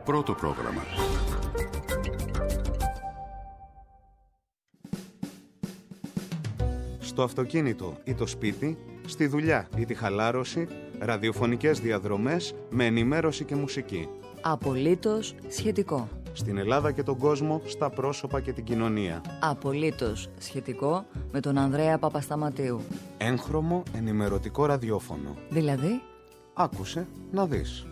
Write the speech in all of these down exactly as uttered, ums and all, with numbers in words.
Πρώτο πρόγραμμα. Στο αυτοκίνητο ή το σπίτι, στη δουλειά ή τη χαλάρωση, ραδιοφωνικές διαδρομές με ενημέρωση και μουσική. Απολύτως σχετικό. Στην Ελλάδα και τον κόσμο, στα πρόσωπα και την κοινωνία. Απολύτως σχετικό με τον Ανδρέα Παπασταματίου. Έγχρωμο ενημερωτικό ραδιόφωνο. Δηλαδή, άκουσε να δεις.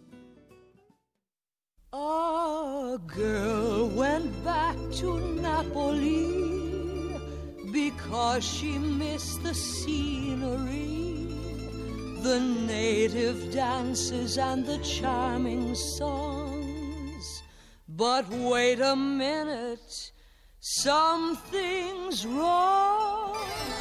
A girl went back to Napoli because she missed the scenery, the native dances and the charming songs. But wait a minute, something's wrong.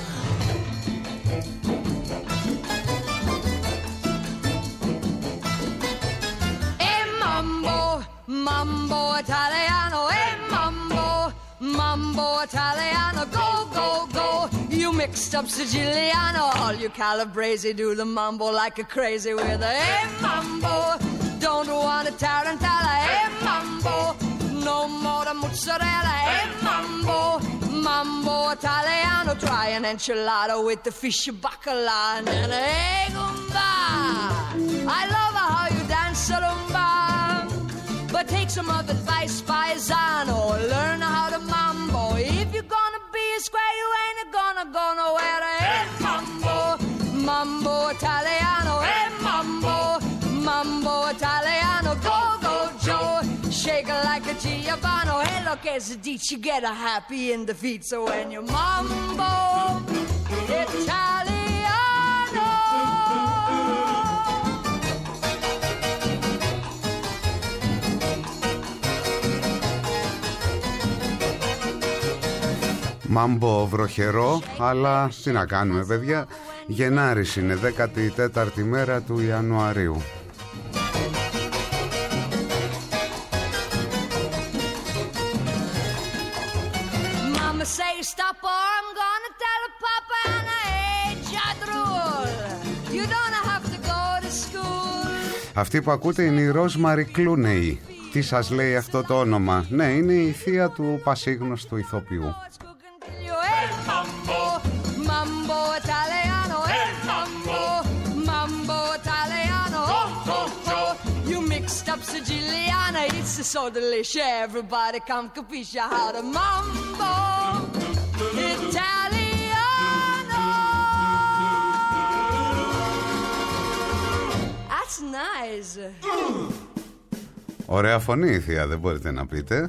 Hey mambo, mambo Italiano, hey mambo, mambo Italiano, go, go, go. You mixed up Siciliano, all you Calabrese do the mambo like a crazy with a hey mambo. Don't want a tarantella, hey mambo. No more the mozzarella, hey mambo. Mambo Italiano, try an enchilada with the fish bacala and then hey gumba. I love how you dance rumba, but take some of advice, paisano. Learn how to mambo. If you're gonna be a square, you ain't gonna go nowhere. Hey mambo, mambo Italiano, hey mambo. Mambo Italiano, go, go, Joe. Shake it like a Giovanni. Hey, look, as a ditch, you get a happy in the feet. So when you mambo Italiano. Μάμπο βροχερό, αλλά τι να κάνουμε παιδιά. Γενάρης είναι, δέκατη τέταρτη μέρα του Ιανουαρίου. Mama say stop or I'm gonna tell a papa and I hate jadrul. You don't have to go to school. Αυτή που ακούτε είναι η Ρόσμαρι Κλούνεϊ. Τι σας λέει αυτό το όνομα? Ναι, είναι η θεία του πασίγνωστου ηθοποιού. Mambo Italiano, hey mambo, mambo Italiano, oh, oh, oh. You mixed up Siciliana, it's so delicious. Everybody come capisce how to mambo Italiano. That's nice. Ωραία φωνή η θεία, δεν μπορείτε να πείτε.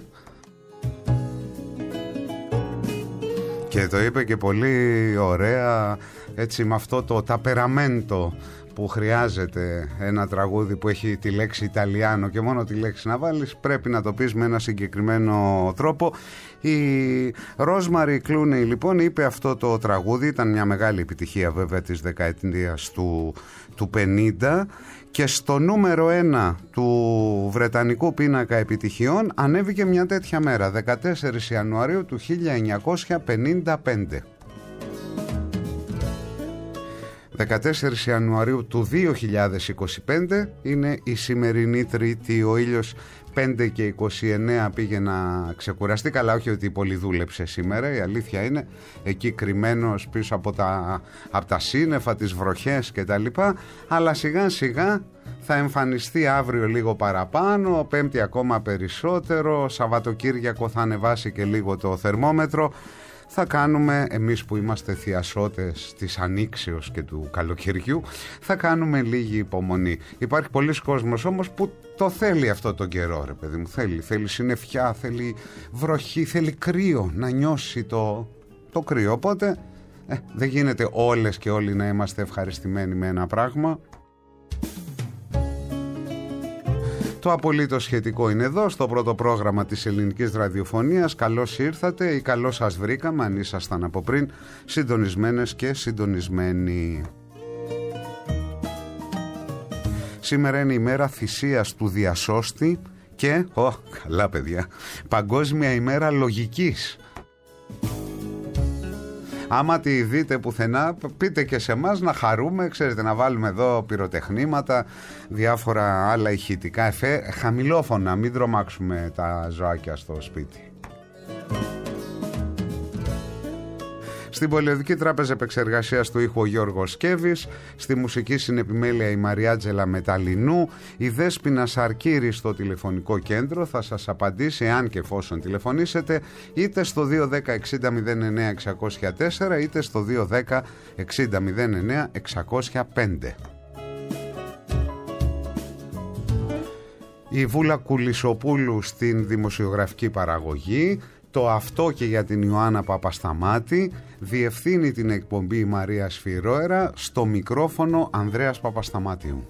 Και το είπε και πολύ ωραία, έτσι με αυτό το ταπεραμέντο που χρειάζεται ένα τραγούδι που έχει τη λέξη Ιταλιάνο και μόνο τη λέξη να βάλεις πρέπει να το πεις με ένα συγκεκριμένο τρόπο. Η Ρόσμαρι Κλούνεϊ λοιπόν είπε αυτό το τραγούδι, ήταν μια μεγάλη επιτυχία βέβαια της δεκαετίας του, του πενήντα και στο νούμερο ένα του βρετανικού πίνακα επιτυχιών ανέβηκε μια τέτοια μέρα, δεκατέσσερις Ιανουαρίου του χίλια εννιακόσια πενήντα πέντε. δεκατέσσερις Ιανουαρίου του δύο χιλιάδες είκοσι πέντε είναι η σημερινή Τρίτη. Ο ήλιος πέντε και είκοσι εννέα πήγε να ξεκουραστεί. Καλά, όχι ότι πολύ δούλεψε σήμερα, η αλήθεια είναι, εκεί κρυμμένος πίσω από τα, από τα σύννεφα, τις βροχές και τα λοιπά, αλλά σιγά σιγά θα εμφανιστεί αύριο λίγο παραπάνω, Πέμπτη ακόμα περισσότερο, Σαββατοκύριακο θα ανεβάσει και λίγο το θερμόμετρο. Θα κάνουμε, εμείς που είμαστε θειασότες της ανοίξεως και του καλοκαιριού, θα κάνουμε λίγη υπομονή. Υπάρχει πολλοί κόσμος όμως που το θέλει αυτό τον καιρό, ρε παιδί μου. Θέλει, θέλει συννεφιά, θέλει βροχή, θέλει κρύο, να νιώσει το, το κρύο. Οπότε ε, δεν γίνεται όλες και όλοι να είμαστε ευχαριστημένοι με ένα πράγμα. Το απολύτως σχετικό είναι εδώ στο πρώτο πρόγραμμα της ελληνικής ραδιοφωνίας. Καλώς ήρθατε ή καλώς σας βρήκαμε αν ήσασταν από πριν συντονισμένες και συντονισμένοι. Σήμερα είναι η μέρα θυσίας του διασώστη και, ω, καλά παιδιά, Παγκόσμια ημέρα λογικής. Άμα τη δείτε πουθενά, πείτε και σε εμάς να χαρούμε, ξέρετε, να βάλουμε εδώ πυροτεχνήματα, διάφορα άλλα ηχητικά εφέ, χαμηλόφωνα, μην τρομάξουμε τα ζωάκια στο σπίτι. Στην Πολιοδική Τράπεζα Επεξεργασίας του ήχου ο Γιώργος Σκέβης, στη μουσική συνεπιμέλεια η Μαριάτζελα Μεταλλινού, η Δέσποινα Σαρκύρη στο τηλεφωνικό κέντρο θα σας απαντήσει αν και εφόσον τηλεφωνήσετε είτε στο δύο ένα μηδέν εξήντα μηδέν εννέα εξακόσια τέσσερα είτε στο δύο ένα μηδέν εξήντα μηδέν εννέα εξακόσια πέντε. Η Βούλα Κουλισοπούλου στην δημοσιογραφική παραγωγή. Το αυτό και για την Ιωάννα Παπασταμάτη. Διευθύνει την εκπομπή η Μαρία Σφυρόερα. Στο μικρόφωνο Ανδρέας Παπασταμάτιου.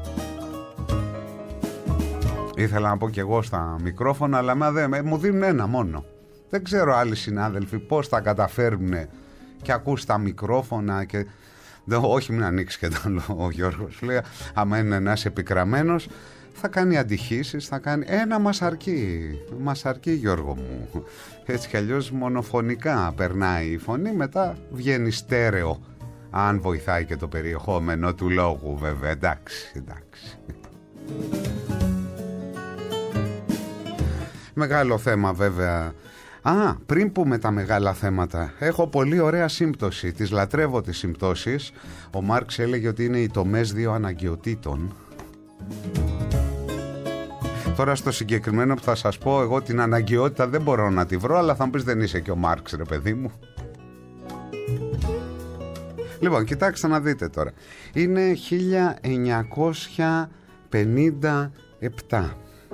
Ήθελα να πω και εγώ στα μικρόφωνα, αλλά μα δε, μου δίνουν ένα μόνο. Δεν ξέρω άλλοι συνάδελφοι πώς τα καταφέρουν και ακούς τα μικρόφωνα και... Όχι, μην ανοίξει και τον ο Γιώργος. Λέει, άμα είναι ένας επικραμμένος, θα κάνει αντιχήσεις, θα κάνει... Ένα μας αρκεί, μας αρκεί Γιώργο μου. Έτσι κι αλλιώς μονοφωνικά περνάει η φωνή, μετά βγαίνει στέρεο. Αν βοηθάει και το περιεχόμενο του λόγου βέβαια, εντάξει, εντάξει. Μεγάλο θέμα βέβαια. Α, πριν πούμε τα μεγάλα θέματα, έχω πολύ ωραία σύμπτωση, τις λατρεύω τις συμπτώσεις. Ο Μάρξ έλεγε ότι είναι οι τομές δύο αναγκαιοτήτων. Τώρα στο συγκεκριμένο που θα σας πω, εγώ την αναγκαιότητα δεν μπορώ να τη βρω, αλλά θα μου πεις δεν είσαι και ο Μάρξ ρε παιδί μου. Λοιπόν, κοιτάξτε να δείτε τώρα. Είναι χίλια εννιακόσια πενήντα επτά.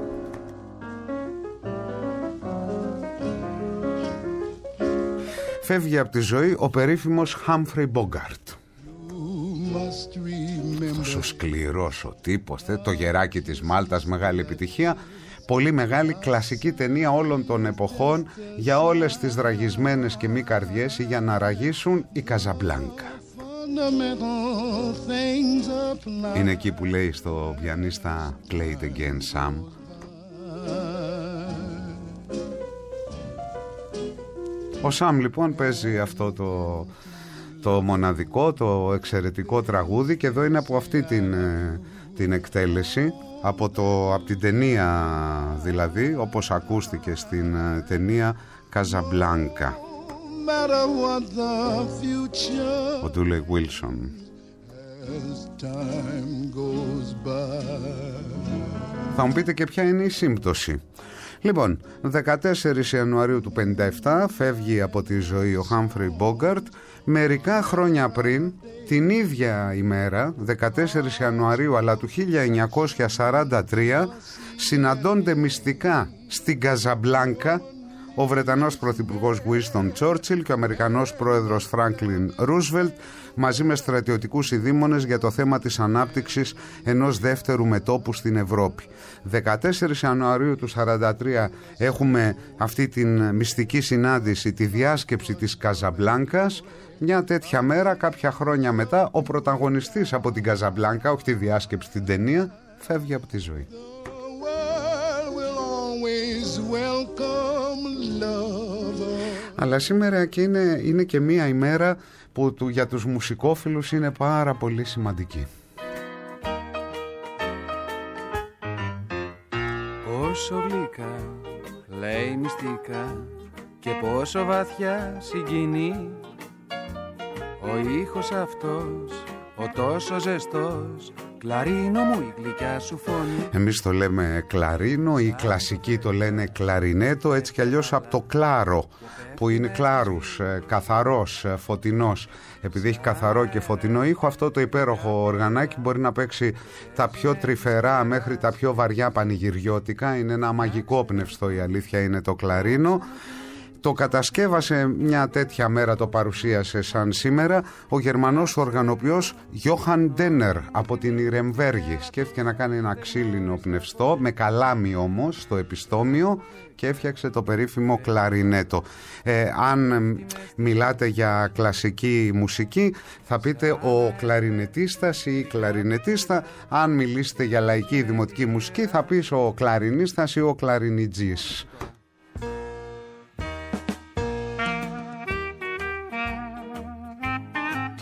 Φεύγει από τη ζωή ο περίφημος Humphrey Bogart. Τόσο σκληρός ο τύπος, το γεράκι της Μάλτας, μεγάλη επιτυχία. Πολύ μεγάλη κλασική ταινία όλων των εποχών, για όλες τις ραγισμένες και μη καρδιές ή για να ραγίσουν, η Καζαμπλάνκα. Είναι εκεί που λέει στο πιανίστα Play it again Sam. Ο Σαμ λοιπόν παίζει αυτό το, το μοναδικό, το εξαιρετικό τραγούδι, και εδώ είναι από αυτή την, την εκτέλεση, από, το, από την ταινία δηλαδή, όπως ακούστηκε στην ταινία Καζαμπλάνκα. Ο Ντούλεϊ Βίλσον. Θα μου πείτε και ποια είναι η σύμπτωση. Λοιπόν, δεκατέσσερις Ιανουαρίου του πενήντα επτά φεύγει από τη ζωή ο Χάμφρεϊ Μπόγκαρτ. Μερικά χρόνια πριν, την ίδια ημέρα, δεκατέσσερις Ιανουαρίου αλλά του χίλια εννιακόσια σαράντα τρία, συναντώνται μυστικά στην Καζαμπλάνκα ο Βρετανός Πρωθυπουργός Winston Churchill και ο Αμερικανός Πρόεδρος Franklin Roosevelt μαζί με στρατιωτικούς ειδήμονες για το θέμα της ανάπτυξης ενός δεύτερου μετώπου στην Ευρώπη. δεκατέσσερις Ιανουαρίου του σαράντα τρία έχουμε αυτή την μυστική συνάντηση, τη διάσκεψη της Καζαμπλάνκας. Μια τέτοια μέρα, κάποια χρόνια μετά, ο πρωταγωνιστής από την Καζαμπλάνκα, όχι τη διάσκεψη, την ταινία, φεύγει από τη ζωή. Αλλά σήμερα και είναι, είναι και μία ημέρα που του, για τους μουσικόφιλους είναι πάρα πολύ σημαντική. Πόσο γλυκά λέει μυστικά και πόσο βαθιά συγκινεί ο ήχος αυτός, ο τόσο ζεστός, κλαρίνο μου η γλυκιά σου φωνή. Εμείς το λέμε κλαρίνο, οι κλασικοί το λένε κλαρινέτο, έτσι κι αλλιώς από το κλάρο, που είναι κλάρους, καθαρός, φωτεινός. Επειδή έχει καθαρό και φωτεινό ήχο, αυτό το υπέροχο οργανάκι μπορεί να παίξει τα πιο τρυφερά μέχρι τα πιο βαριά πανηγυριώτικα. Είναι ένα μαγικό πνευστό, η αλήθεια είναι, το κλαρίνο. Το κατασκεύασε μια τέτοια μέρα, το παρουσίασε σαν σήμερα ο Γερμανός οργανοποιός Johann Denner από την Ιρεμβέργη. Σκέφτηκε να κάνει ένα ξύλινο πνευστό με καλάμι όμως στο επιστόμιο και έφτιαξε το περίφημο κλαρινέτο. Ε, αν μιλάτε για κλασική μουσική θα πείτε ο κλαρινετίστας ή η κλαρινετίστα. Αν μιλήσετε για λαϊκή δημοτική μουσική θα πεις ο κλαρινίστας ή ο κλαρινιτζής.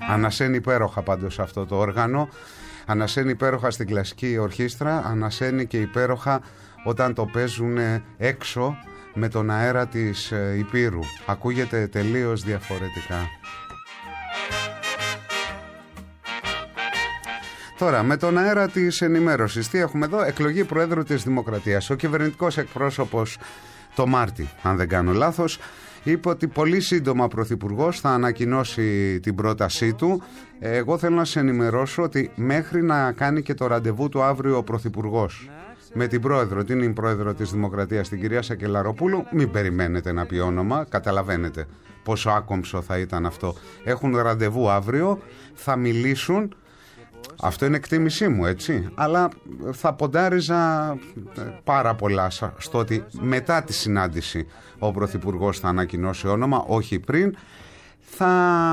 Ανασένει υπέροχα πάντως αυτό το όργανο. Ανασένει υπέροχα στην κλασική ορχήστρα. Ανασένει και υπέροχα όταν το παίζουν έξω με τον αέρα της Υπήρου. Ακούγεται τελείως διαφορετικά. Τώρα, με τον αέρα της ενημέρωσης, τι έχουμε εδώ? Εκλογή Προέδρου της Δημοκρατίας. Ο κυβερνητικός εκπρόσωπος το Μάρτι, αν δεν κάνω λάθος, είπε ότι πολύ σύντομα ο Πρωθυπουργός θα ανακοινώσει την πρότασή του. Εγώ θέλω να σας ενημερώσω ότι μέχρι να κάνει και το ραντεβού του αύριο ο Πρωθυπουργός με την πρόεδρο, την είναι πρόεδρο της Δημοκρατίας, την κυρία Σακελαροπούλου, μην περιμένετε να πει όνομα, καταλαβαίνετε πόσο άκομψο θα ήταν αυτό. Έχουν ραντεβού αύριο, θα μιλήσουν. Αυτό είναι εκτίμησή μου, έτσι, αλλά θα ποντάριζα πάρα πολλά στο ότι μετά τη συνάντηση ο Πρωθυπουργός θα ανακοινώσει όνομα, όχι πριν. Θα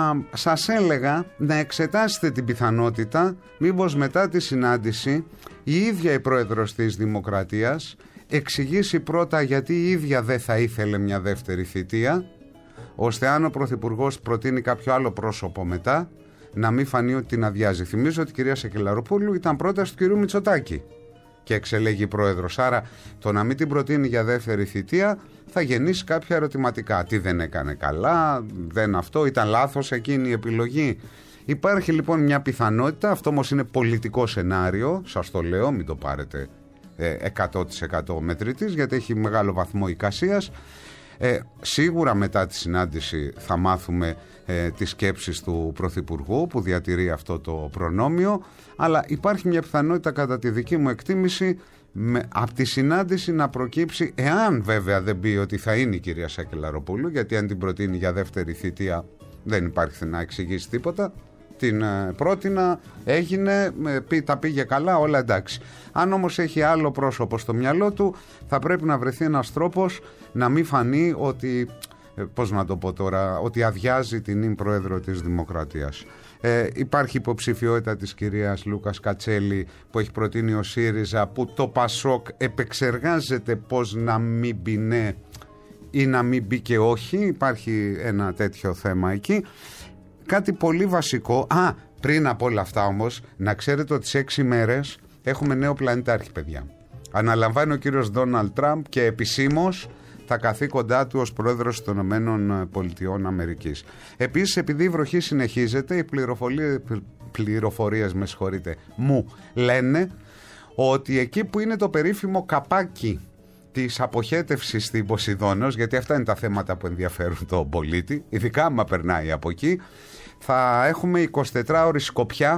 σας έλεγα να εξετάσετε την πιθανότητα μήπως μετά τη συνάντηση η ίδια η πρόεδρος της Δημοκρατίας εξηγήσει πρώτα γιατί η ίδια δεν θα ήθελε μια δεύτερη θητεία, ώστε αν ο Πρωθυπουργός προτείνει κάποιο άλλο πρόσωπο μετά, να μην φανεί ότι την αδειάζει. Θυμίζω ότι η κυρία Σακελαροπούλου ήταν πρόταση του κυρίου Μητσοτάκη και εξελέγει πρόεδρος. Άρα το να μην την προτείνει για δεύτερη θητεία θα γεννήσει κάποια ερωτηματικά. Τι δεν έκανε καλά, δεν αυτό, ήταν λάθος εκείνη η επιλογή. Υπάρχει λοιπόν μια πιθανότητα, αυτό όμως είναι πολιτικό σενάριο, σας το λέω, μην το πάρετε ε, εκατό τοις εκατό μετρητής, γιατί έχει μεγάλο βαθμό εικασίας. Ε, σίγουρα μετά τη συνάντηση θα μάθουμε ε, τις σκέψεις του Πρωθυπουργού που διατηρεί αυτό το προνόμιο, αλλά υπάρχει μια πιθανότητα κατά τη δική μου εκτίμηση με, από τη συνάντηση να προκύψει, εάν βέβαια δεν πει ότι θα είναι η κυρία Σακελαροπούλου, γιατί αν την προτείνει για δεύτερη θητεία δεν υπάρχει να εξηγήσει τίποτα, την ε, πρότεινα, έγινε, ε, τα πήγε καλά, όλα εντάξει. Αν όμως έχει άλλο πρόσωπο στο μυαλό του, θα πρέπει να βρεθεί ένας τρόπος να μην φανεί ότι, ε, πώς να το πω τώρα, ότι αδειάζει την ην πρόεδρο της Δημοκρατίας. Ε, υπάρχει υποψηφιότητα της κυρίας Λούκας Κατσέλη που έχει προτείνει ο ΣΥΡΙΖΑ, που το ΠΑΣΟΚ επεξεργάζεται πώς να μην μπει ναι ή να μην μπει και όχι. Υπάρχει ένα τέτοιο θέμα εκεί. Κάτι πολύ βασικό, α, πριν από όλα αυτά όμως, να ξέρετε ότι σε έξι μέρες έχουμε νέο πλανητάρχη, παιδιά. Αναλαμβάνει ο κύριος Ντόναλντ Τραμπ και επισήμως τα καθήκοντά του ως πρόεδρος των Ηνωμένων Πολιτειών Αμερικής. Επίσης, επειδή η βροχή συνεχίζεται, οι πληροφορίες, πληροφορίες με συγχωρείτε, μου λένε ότι εκεί που είναι το περίφημο καπάκι της αποχέτευσης στην Ποσειδώνος, γιατί αυτά είναι τα θέματα που ενδιαφέρουν τον πολίτη, ειδικά άμα περνάει από εκεί, θα έχουμε εικοσιτετράωρη σκοπιά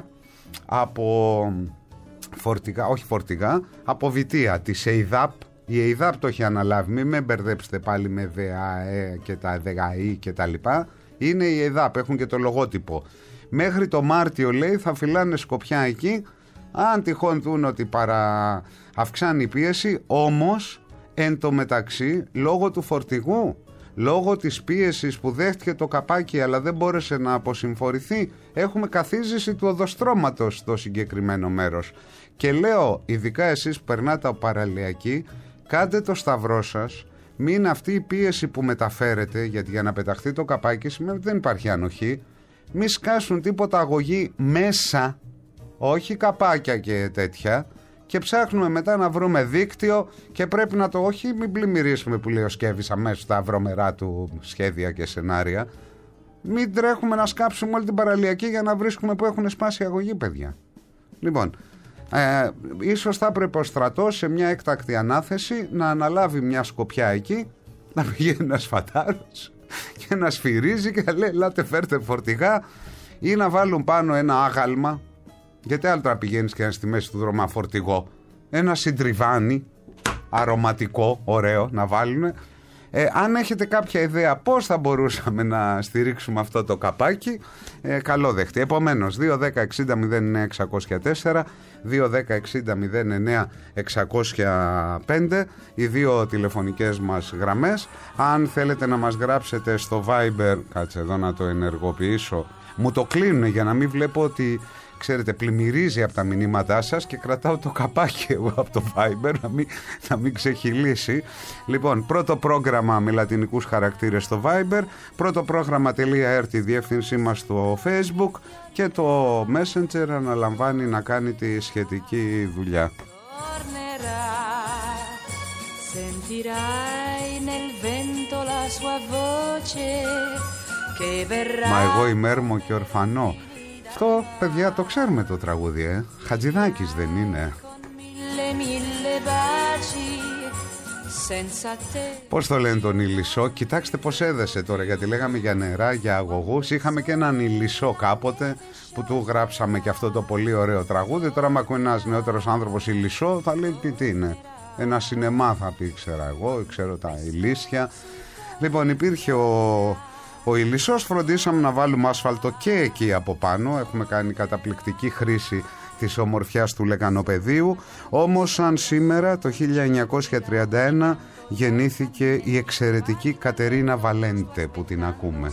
από φορτηγά, όχι φορτηγά, από βιτία της ΕΙΔΑΠ. Η ΕΙΔΑΠ το έχει αναλάβει, μην με μπερδέψετε πάλι με ΔΑΕ και τα ΔΑΗ και τα λοιπά. Είναι η ΕΙΔΑΠ, έχουν και το λογότυπο. Μέχρι το Μάρτιο, λέει, θα φυλάνε σκοπιά εκεί, αν τυχόν δουν ότι παρα... αυξάνει η πίεση, όμως εν τω μεταξύ, λόγω του φορτηγού, λόγω της πίεσης που δέχτηκε το καπάκι αλλά δεν μπόρεσε να αποσυμφορηθεί, έχουμε καθίζηση του οδοστρώματος στο συγκεκριμένο μέρος. Και λέω, ειδικά εσείς που περνάτε από παραλιακή, κάντε το σταυρό σας, μην αυτή η πίεση που μεταφέρετε, γιατί για να πεταχτεί το καπάκι σημαίνει ότι δεν υπάρχει ανοχή, μη σκάσουν τίποτα αγωγή μέσα, όχι καπάκια και τέτοια, και ψάχνουμε μετά να βρούμε δίκτυο και πρέπει να το, όχι μην πλημμυρίσουμε που λέει ο Σκεύης αμέσως στα βρωμερά του σχέδια και σενάρια, μην τρέχουμε να σκάψουμε όλη την παραλιακή για να βρίσκουμε που έχουν σπάσει αγωγή, παιδιά. Λοιπόν, ε, ίσως θα έπρεπε ο στρατός σε μια έκτακτη ανάθεση να αναλάβει μια σκοπιά εκεί, να πηγαίνει ένας φαντάρος και να σφυρίζει και να λέει ελάτε φέρτε φορτηγά, ή να βάλουν πάνω ένα άγαλμα. Γιατί άλλο τώρα πηγαίνεις και στη μέση του δρόμου φορτηγό, ένα συντριβάνι αρωματικό, ωραίο να βάλουν. Ε, αν έχετε κάποια ιδέα πώς θα μπορούσαμε να στηρίξουμε αυτό το καπάκι, ε, καλό δεχτεί. Επομένως, δύο δέκα εξήντα μηδέν εννέα εξακόσια τέσσερα, δύο δέκα εξήντα μηδέν εννέα εξακόσια πέντε, οι δύο τηλεφωνικές μας γραμμές. Αν θέλετε να μας γράψετε στο Viber, κάτσε εδώ να το ενεργοποιήσω, μου το κλείνουν για να μην βλέπω ότι ξέρετε, πλημμυρίζει από τα μηνύματά σας και κρατάω το καπάκι εγώ από το Viber να μην, να μην ξεχυλήσει. Λοιπόν, πρώτο πρόγραμμα με λατινικούς χαρακτήρες στο Viber, πρώτο πρόγραμμα.r τη διεύθυνσή μας στο Facebook και το Messenger αναλαμβάνει να κάνει τη σχετική δουλειά. Μα εγώ ημέρμο και ορφανό. Αυτό, παιδιά, το ξέρουμε το τραγούδι, ε. Χατζηδάκης δεν είναι? Πώς το λένε τον Ηλισσό? Κοιτάξτε πως έδεσε τώρα, γιατί λέγαμε για νερά, για αγωγούς. Είχαμε και έναν Ηλισσό κάποτε που του γράψαμε και αυτό το πολύ ωραίο τραγούδι. Τώρα με ακούει ένας νεότερος άνθρωπος Ηλισσό, θα λέει τι, τι είναι. Ένα σινεμά θα πει, ξέρα εγώ, ξέρω τα Ηλίσια. Λοιπόν, υπήρχε ο, ο Ηλισσός, φροντίσαμε να βάλουμε άσφαλτο και εκεί από πάνω. Έχουμε κάνει καταπληκτική χρήση της ομορφιάς του λεκανοπεδίου. Όμως σαν σήμερα το χίλια εννιακόσια τριάντα ένα γεννήθηκε η εξαιρετική Κατερίνα Βαλέντε που την ακούμε.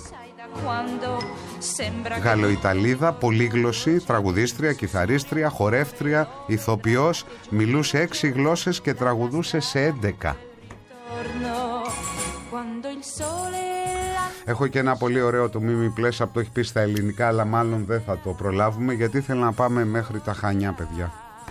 Γαλλοϊταλίδα, πολύγλωση, τραγουδίστρια, κιθαρίστρια, χορεύτρια, ηθοποιός, μιλούσε έξι γλώσσες και τραγουδούσε σε έντεκα. Έχω και ένα πολύ ωραίο το Μίμη Πλέσα που το έχει πει στα ελληνικά, αλλά μάλλον δεν θα το προλάβουμε γιατί θέλω να πάμε μέχρι τα Χανιά, παιδιά.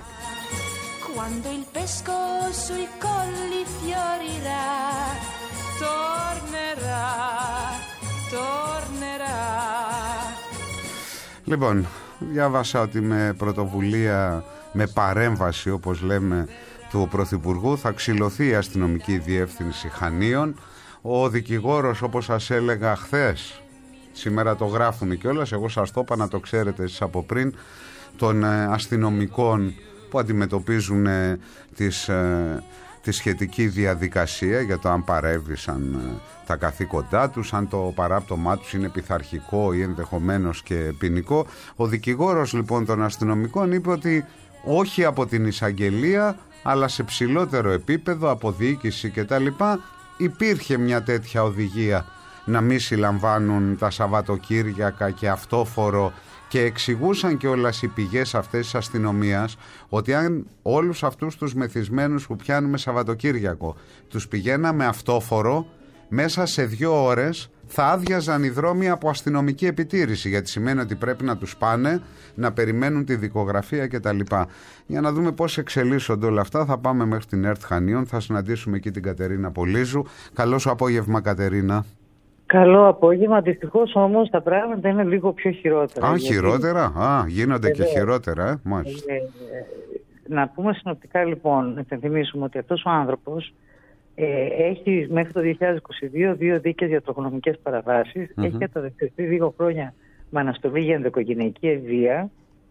Λοιπόν, διάβασα ότι με πρωτοβουλία, με παρέμβαση όπως λέμε του Πρωθυπουργού θα ξυλωθεί η αστυνομική διεύθυνση Χανίων. Ο δικηγόρος, όπως σας έλεγα χθες, σήμερα το γράφουν κιόλας, εγώ σας το είπα να το ξέρετε εσείς από πριν, των αστυνομικών που αντιμετωπίζουν τις, τη σχετική διαδικασία για το αν παρέβησαν τα καθήκοντά τους, αν το παράπτωμά τους είναι πειθαρχικό ή ενδεχομένως και ποινικό. Ο δικηγόρος λοιπόν των αστυνομικών είπε ότι όχι από την εισαγγελία, αλλά σε ψηλότερο επίπεδο, από διοίκηση κτλ. Υπήρχε μια τέτοια οδηγία να μη συλλαμβάνουν τα Σαββατοκύριακα και αυτόφορο, και εξηγούσαν και όλες οι πηγές αυτές της αστυνομίας ότι αν όλους αυτούς τους μεθυσμένους που πιάνουμε Σαββατοκύριακο τους πηγαίναμε αυτόφορο, μέσα σε δύο ώρες θα άδειαζαν οι δρόμοι από αστυνομική επιτήρηση, γιατί σημαίνει ότι πρέπει να τους πάνε, να περιμένουν τη δικογραφία κτλ. Για να δούμε πώς εξελίσσονται όλα αυτά, θα πάμε μέχρι την ΕΡΤ Χανίων, θα συναντήσουμε εκεί την Κατερίνα Πολύζου. Καλό σου απόγευμα, Κατερίνα. Καλό απόγευμα. Δυστυχώς όμως τα πράγματα είναι λίγο πιο χειρότερα. Α, γιατί... χειρότερα. Α, γίνονται και χειρότερα, ε. Μάλιστα. Ε, ε, να πούμε συνοπτικά λοιπόν, να υπενθυμίσουμε ότι αυτός ο άνθρωπος ε, έχει μέχρι το δύο χιλιάδες είκοσι δύο δύο δίκες για τροχονομικές παραβάσεις. Mm-hmm. Έχει καταδικαστεί δύο χρόνια με αναστολή για ενδοκογενεϊκή βία.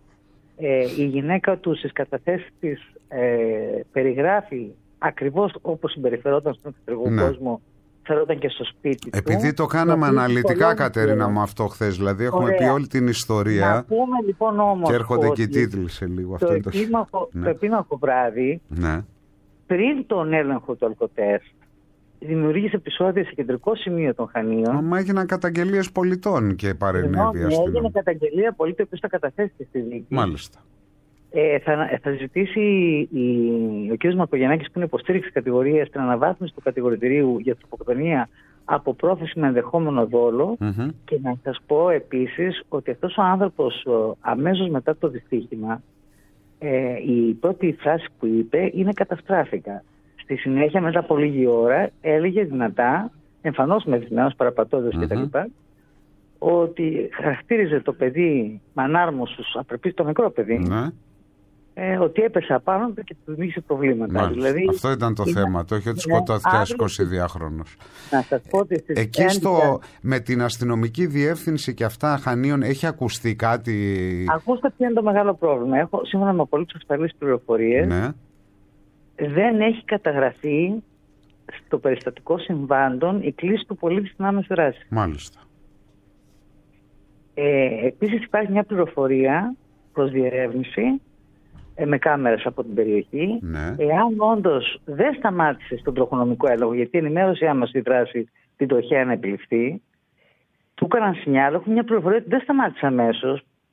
Ε, η γυναίκα του στις καταθέσεις της ε, περιγράφει ακριβώς όπως συμπεριφερόταν στον εξωτερικό ναι. κόσμο, φερόταν και στο σπίτι του. Επειδή το κάναμε αναλυτικά, Κατερίνα, με αυτό χθες, δηλαδή έχουμε Ωραία. πει όλη την ιστορία. Να πούμε λοιπόν όμως και έρχονται και οι τίτλοι σε λίγο. Το, αυτό επίμαχο, το... Ναι. το επίμαχο βράδυ, ναι. πριν τον έλεγχο του αλκοτεστ, δημιουργήσε επεισόδια σε κεντρικό σημείο των Χανίων. Μα έγιναν καταγγελίες πολιτών και παρενέβη αστυνομία. Έγινε καταγγελία πολίτων που θα καταθέσει στη δίκη. Μάλιστα. Ε, θα, θα ζητήσει η, ο κ. Μαρκογιαννάκης, που είναι υποστήριξη κατηγορίας, την αναβάθμιση του κατηγορητηρίου για τρομοκρατία από πρόθεση με ενδεχόμενο δόλο. Mm-hmm. Και να σας πω επίσης ότι αυτός ο άνθρωπος αμέσως μετά το δυστύχημα, ε, η πρώτη φράση που είπε είναι «καταστράφηκα». Στη συνέχεια, μετά από λίγη ώρα, έλεγε δυνατά, εμφανώς μεθυσμένος, παραπατώντας mm-hmm. κτλ., ότι χαρακτήριζε το παιδί με ανάρμοσους, απρεπείς, το μικρό παιδί, mm-hmm. ε, ότι έπεσε απάνω του και του δημιούργησε προβλήματα. Δηλαδή, αυτό ήταν το είναι, θέμα, το όχι ότι σκοτώθηκε ένας εικοσιδυάχρονος. Να σας πω ότι στις εκεί στο, με την αστυνομική διεύθυνση και αυτά Χανίων έχει ακουστεί κάτι? Ακούστε ποιο είναι το μεγάλο πρόβλημα. Έχω, σύμφωνα με απολύτως ασφαλείς πληροφορίες, ναι. δεν έχει καταγραφεί στο περιστατικό συμβάντων η κλίση του πολίτη στην άμεση δράση. Μάλιστα. Ε, επίσης υπάρχει μια πληροφορία προς διερεύνηση ε, με κάμερες από την περιοχή. Ναι. Εάν όντως δεν σταμάτησε στον τροχονομικό έλεγχο, γιατί ενημέρωσε άμεσα η δράση την τροχέα να επιληφθεί, του έκαναν σινιάλο, έχουν μια πληροφορία ότι δεν σταμάτησε αμέσως.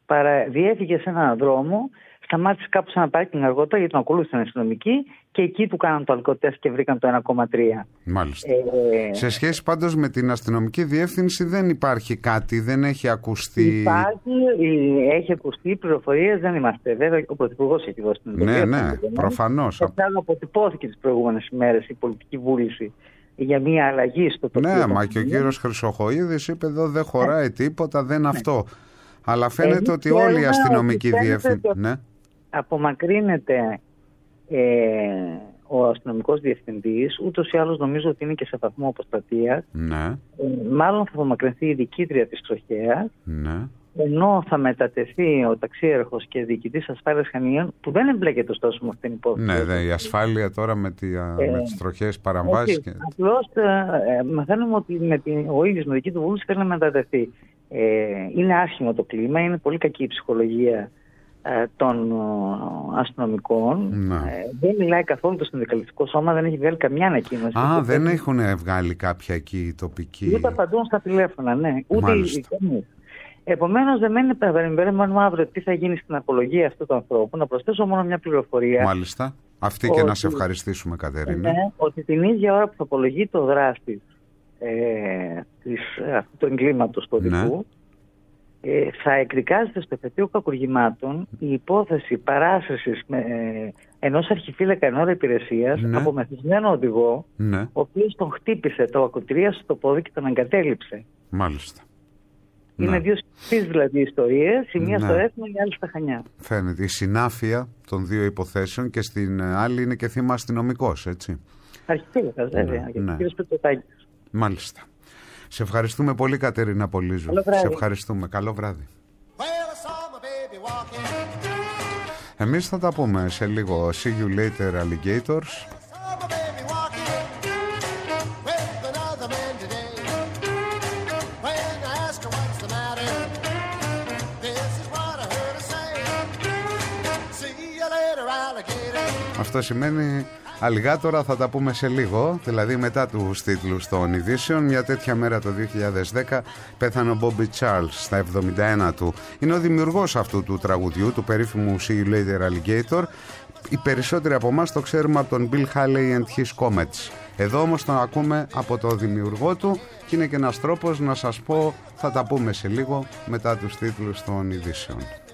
παρα... διέφυγε σε έναν δρόμο, σταμάτησε κάπου σε ένα πάρκινγκ αργότερα γιατί τον ακολούθησαν οι αστυνομικοί και εκεί του κάναν το αλκοτέστ και βρήκαν το ένα κόμμα τρία. Μάλιστα. Ε... Σε σχέση πάντως με την αστυνομική διεύθυνση δεν υπάρχει κάτι, δεν έχει ακουστεί. Υπάρχει, έχει ακουστεί πληροφορίες, δεν είμαστε. Βέβαια, ο Πρωθυπουργός έχει δώσει την ναι, ναι, προφανώς. Και αποτυπώθηκε τις προηγούμενες ημέρες η πολιτική βούληση για μια αλλαγή στο τοπίο. Ναι, μα και ο κύριος Χρυσοχοΐδης είπε εδώ δεν χωράει ναι. τίποτα, δεν ναι. αυτό. Αλλά φαίνεται ε, ότι όλη η αστυνομική διεύθυνση. Ναι. Απομακρύνεται ε, ο αστυνομικός διευθυντής, ούτως ή άλλως νομίζω ότι είναι και σε βαθμό αποστατείας. Ναι. Ε, μάλλον θα απομακρυνθεί η διοικήτρια της Τροχέας. Ναι. Ενώ θα μετατεθεί ο ταξίαρχος και διοικητής ασφάλειας Χανίων, που δεν εμπλέκεται ωστόσο με αυτήν την υπόθεση. Ναι, δε, η ασφάλεια τώρα με, τη, ε, με τις τροχές παραμβάσεις. Και... Απλώς ε, μαθαίνουμε ότι με την, ο ίδιος με δική του βούληση θέλει να μετατεθεί. Ε, είναι άσχημο το κλίμα, είναι πολύ κακή η ψυχολογία ε, των ε, αστυνομικών. Ναι. Ε, δεν μιλάει καθόλου το συνδικαλιστικό σώμα, δεν έχει βγάλει καμιά ανακοίνωση. Α, δεν έχει... έχουν βγάλει κάποια εκεί τοπική. Ούτε απαντούν στα τηλέφωνα, ναι. Ούτε οι Επομένως, δεν μένει περιμένουμε αύριο τι θα γίνει στην απολογία αυτού του ανθρώπου. Να προσθέσω μόνο μια πληροφορία. Μάλιστα. Αυτή ότι, και να σε ευχαριστήσουμε, Κατερίνα. Ναι, ότι την ίδια ώρα που θα απολογεί το δράστη ε, της, αυτού του εγκλήματος του οδικού, ναι. ε, θα εκδικάζεται στο εφετείο κακουργημάτων η υπόθεση παράσυρσης με, ε, ενός αρχιφύλακα εν ώρα υπηρεσίας ναι. από μεθυσμένο οδηγό, ναι. ο οποίος τον χτύπησε το ακροτηρίασε στο πόδι και τον εγκατέλειψε. Μάλιστα. Είναι ναι. δύο σκηνές δηλαδή ιστορίες, η μία ναι. στο Έθνο, η άλλη στα Χανιά. Φαίνεται η συνάφεια των δύο υποθέσεων και στην άλλη είναι και θύμα αστυνομικός, έτσι. Αρχιφύλακας, βέβαια. Ναι. Ναι. Κύριος Πετροτάκης. Μάλιστα. Σε ευχαριστούμε πολύ, Κατερίνα Πολύζου. Σε ευχαριστούμε. Καλό βράδυ. Εμείς θα τα πούμε σε λίγο. See you later, alligators. Αυτό σημαίνει αλιγάτορα, θα τα πούμε σε λίγο, δηλαδή μετά τους τίτλους των ειδήσεων. Μια τέτοια μέρα το δύο χιλιάδες δέκα πέθανε ο Μπόμπι Τσάρλς στα εβδομήντα ένα του. Είναι ο δημιουργός αυτού του τραγουδιού, του περίφημου See You Later Alligator. Οι περισσότεροι από εμάς το ξέρουμε από τον Bill Haley and His Comets. Εδώ όμως τον ακούμε από το δημιουργό του και είναι και ένας τρόπος να σας πω, θα τα πούμε σε λίγο μετά τους τίτλους των ειδήσεων.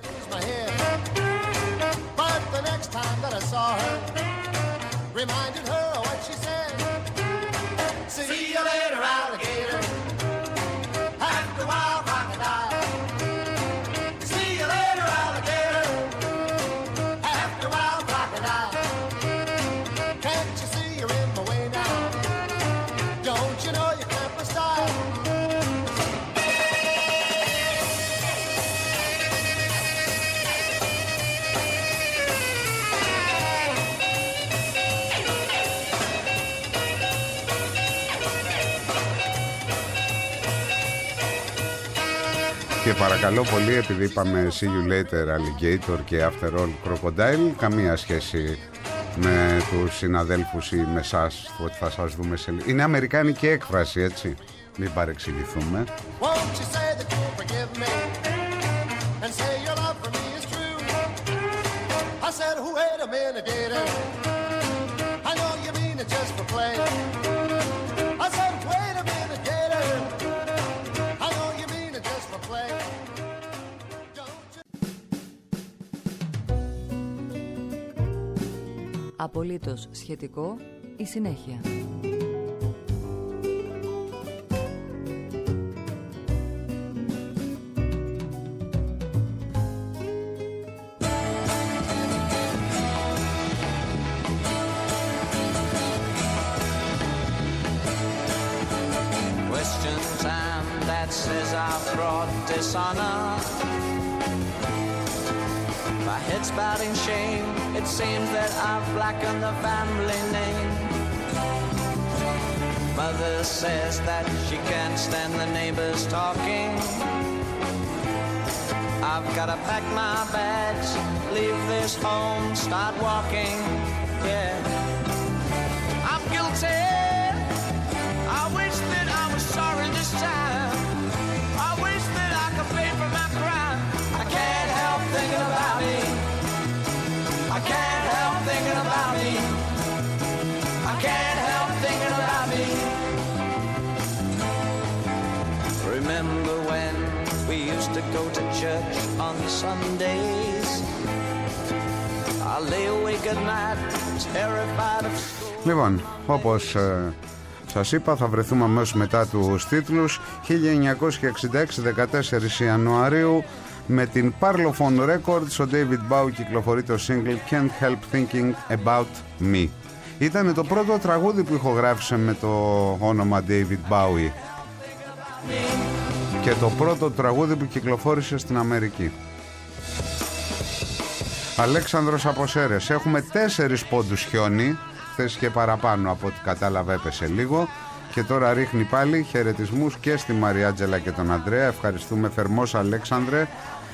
Reminded her what she said. See you later, alligator. After a while, crocodile. See you later, alligator. After a while, crocodile. Can't you see you're in my way now? Don't you know you can't my style? Και παρακαλώ πολύ, επειδή είπαμε See you later alligator και after all crocodile, καμία σχέση με τους συναδέλφους ή με εσάς ότι θα σας δούμε σε λίγο. Είναι αμερικάνικη έκφραση, έτσι, μην παρεξηγηθούμε. Απολύτως σχετικό, η συνέχεια. Question time that says I've brought dishonor. My head's bowed in shame. It seems that I've blackened the family name. Mother says that she can't stand the neighbors talking. I've gotta pack my bags, leave this home, start walking. Yeah, I'm guilty. I wish that I was sorry this time. I wish that I could pay for my crime. I can't go to church on Sundays. I lay awake at night, terrified of school. Λοιπόν, όπως ε, σας είπα, θα βρεθούμε αμέσως μετά τους τίτλους. χίλια εννιακόσια εξήντα έξι, δεκατέσσερις Ιανουαρίου, με την Parlophone Records ο David Bowie κυκλοφορεί το single Can't Help Thinking About Me. Ήταν το πρώτο τραγούδι που ηχογράφησε με το όνομα David Bowie και το πρώτο τραγούδι που κυκλοφόρησε στην Αμερική. Αλέξανδρος από Σέρρες. Έχουμε τέσσερις πόντους χιόνι. Χθες και παραπάνω από ό,τι κατάλαβα, έπεσε λίγο. Και τώρα ρίχνει πάλι. Χαιρετισμούς και στη Μαριάτζελα και τον Ανδρέα. Ευχαριστούμε θερμός, Αλέξανδρε.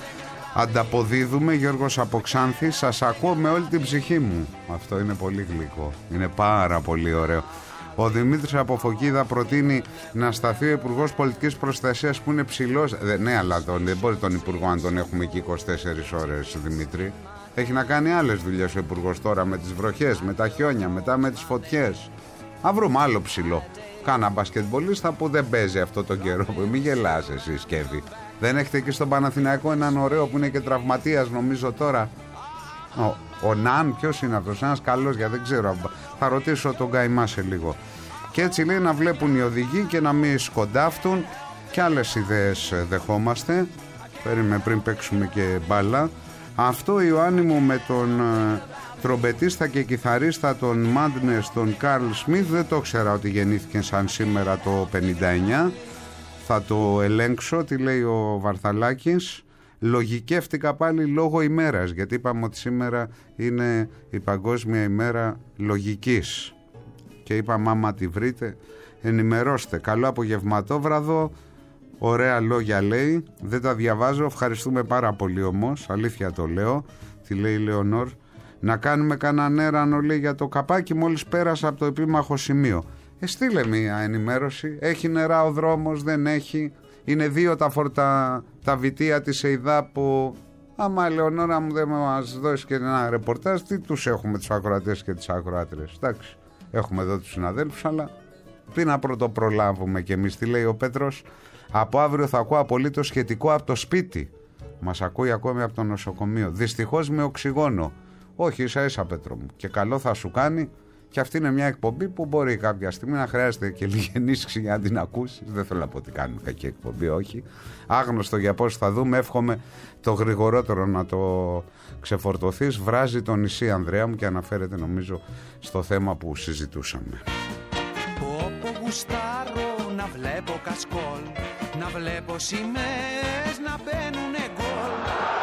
Ανταποδίδουμε. Γιώργος από Ξάνθη. Σας ακούω με όλη την ψυχή μου. Αυτό είναι πολύ γλυκό. Είναι πάρα πολύ ωραίο. Ο Δημήτρης από Φωκίδα προτείνει να σταθεί ο Υπουργός Πολιτικής Προστασίας που είναι ψηλός. Ε, ναι, αλλά τον, δεν μπορεί τον Υπουργό αν τον έχουμε εκεί είκοσι τέσσερις ώρες, Δημήτρη. Έχει να κάνει άλλες δουλειές ο Υπουργός τώρα, με τις βροχές, με τα χιόνια, μετά με τις φωτιές. Α βρούμε άλλο ψηλό. Κάνα μπασκετμπολίστα που δεν παίζει αυτό τον καιρό. Που μην γελάς εσύ, Σκεύη. Δεν έχετε εκεί στον Παναθηναϊκό έναν ωραίο που είναι και τραυματίας, νομίζω τώρα. Ο, ο Ναν, ποιος είναι αυτός? Ένας καλός, για δεν ξέρω. Θα ρωτήσω τον Καϊμά σε λίγο. Και έτσι λέει να βλέπουν οι οδηγοί και να μην σκοντάφτουν. Και άλλες ιδέες δεχόμαστε. Περίμενε πριν παίξουμε και μπάλα. Αυτό, Ιωάννη μου, με τον ε, τρομπετίστα και κιθαρίστα των Madness, τον Καρλ Σμιθ, δεν το ξέρα ότι γεννήθηκε σαν σήμερα το πενήντα εννιά. Θα το ελέγξω, τι λέει ο Βαρθαλάκης. Λογικεύτηκα πάλι λόγω ημέρας, γιατί είπαμε ότι σήμερα είναι η Παγκόσμια ημέρα λογικής. Και είπαμε άμα τη βρείτε, ενημερώστε. Καλό απογευματόβραδο. Ωραία λόγια λέει, δεν τα διαβάζω, ευχαριστούμε πάρα πολύ όμως, αλήθεια το λέω. Τι λέει η Λεωνόρ? Να κάνουμε κανέναν έρανο, λέει, για το καπάκι μόλις πέρασα από το επίμαχο σημείο. Ε, στείλε μια ενημέρωση. Έχει νερά ο δρόμος, δεν έχει? Είναι δύο τα φορτα, τα βιτία της ΕΙΔΑ που άμα, Λεωνόρα μου, δεν μας δώσει και ένα ρεπορτάζ, τι τους έχουμε τους ακροατές και τις ακροάτρες? Εντάξει, έχουμε εδώ τους συναδέλφους, αλλά τι να πρωτοπρολάβουμε κι εμείς? Τι λέει ο Πέτρος? Από αύριο θα ακούω απολύτως σχετικό από το σπίτι. Μας ακούει ακόμη από το νοσοκομείο. Δυστυχώς με οξυγόνο. Όχι, ίσα ίσα, Πέτρο μου. Και καλό θα σου κάνει. Και αυτή είναι μια εκπομπή που μπορεί κάποια στιγμή να χρειάζεται και λίγη ενίσχυση για να την ακούσεις. Δεν θέλω να πω ότι κάνουμε κακή εκπομπή, όχι. Άγνωστο για πώς θα δούμε. Εύχομαι το γρηγορότερο να το ξεφορτωθείς. Βράζει το νησί, Ανδρέα μου, και αναφέρεται νομίζω στο θέμα που συζητούσαμε. Όπου γουστάρω να βλέπω κασκόλ, να βλέπω σημαίες να μπαίνουνε γκολ.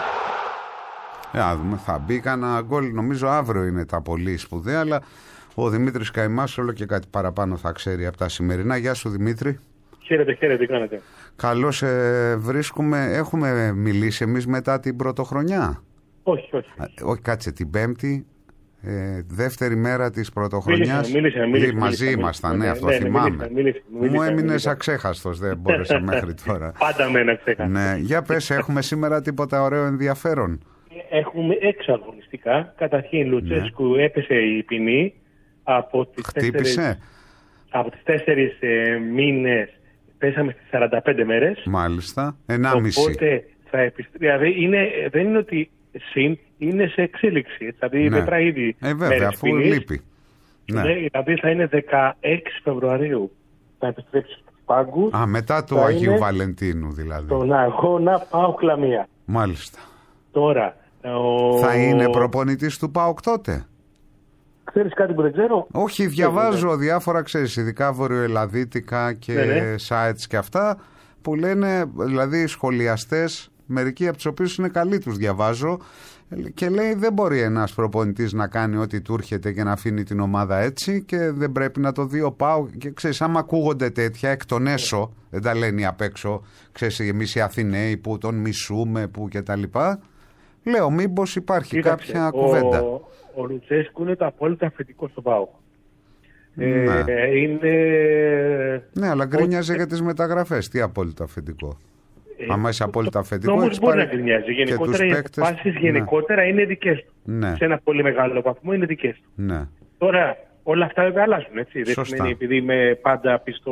Ε, δούμε, θα μπει κανένα γκολ, νομίζω αύριο είναι τα πολύ σπουδαία, αλλά ο Δημήτρης Καϊμάς όλο και κάτι παραπάνω θα ξέρει από τα σημερινά. Γεια σου, Δημήτρη. Χαίρετε, χαίρετε, τι κάνετε? Καλώς ε, βρίσκουμε. Έχουμε μιλήσει εμείς μετά την πρωτοχρονιά? Όχι, όχι. Α, όχι, κάτσε, την Πέμπτη, ε, δεύτερη μέρα της πρωτοχρονιάς. Μίλησα, μίλησα, μαζί μίλησα, ήμασταν, μίλησα, ναι, αυτό ναι, θυμάμαι. Μίλησα, μίλησα, μίλησα, Μου έμεινες μίλησα. αξέχαστος, δεν μπόρεσα μέχρι τώρα. Πάντα με ένα ξέχαστο. Ναι, για πες, έχουμε σήμερα τίποτα ωραίο ενδιαφέρον? Έχουμε έξω αγωνιστικά. Καταρχήν, Λουτσέσκου, ναι, έπεσε η ποινή από τις Χτύπησε. τέσσερις, από τις τέσσερις ε, μήνες. Πέσαμε στις σαράντα πέντε μέρες. Μάλιστα, ενάμιση. Οπότε θα επιστρέψει. Δηλαδή είναι, δεν είναι ότι συν, είναι σε εξέλιξη. Δηλαδή ναι, μέτρα ήδη. Ε, βέβαια, αφού ποινής, λείπει. Ναι. Ναι, δηλαδή θα είναι δεκαέξι Φεβρουαρίου. Θα επιστρέψει στους πάγκους. Α, μετά του Αγίου Βαλεντίνου δηλαδή. Τον αγώνα ΠΑΟΚ Λαμία. Μάλιστα. Τώρα. Ο... Θα είναι προπονητής του ΠΑΟΚ τότε? Ξέρεις κάτι που δεν ξέρω? Όχι, διαβάζω διάφορα, ξέρεις, ειδικά βορειοελλαδίτικα και ναι, ναι, sites και αυτά που λένε, δηλαδή σχολιαστές, μερικοί από τους οποίους είναι καλοί, τους διαβάζω, και λέει δεν μπορεί ένας προπονητής να κάνει ό,τι του έρχεται και να αφήνει την ομάδα έτσι, και δεν πρέπει να το δει ο ΠΑΟΚ. Και ξέρεις, άμα ακούγονται τέτοια εκ των έσω, δεν τα λένε απ' έξω, ξέρεις, εμείς οι Αθηναίοι που τον μισούμε, που και τα λοιπά, λέω μήπως υπάρχει Κοίταξε, κάποια ο... κουβέντα. Ο Λουτσέσκου είναι το απόλυτα αφεντικό στο ΠΑΟΚ. Ναι. Ε, είναι... ναι, αλλά γκρίνιαζε για τις μεταγραφές. Τι απόλυτα αφεντικό? Ε, Άμα είσαι απόλυτα αφεντικό, όμως μπορεί να γκρινιάζει. Γενικότερα οι αποφάσεις γενικότερα ναι, είναι δικές του. Ναι. Σε ένα πολύ μεγάλο βαθμό είναι δικές του. Ναι. Τώρα όλα αυτά δεν αλλάζουν, έτσι. Δεν σημαίνει επειδή είμαι πάντα πιστός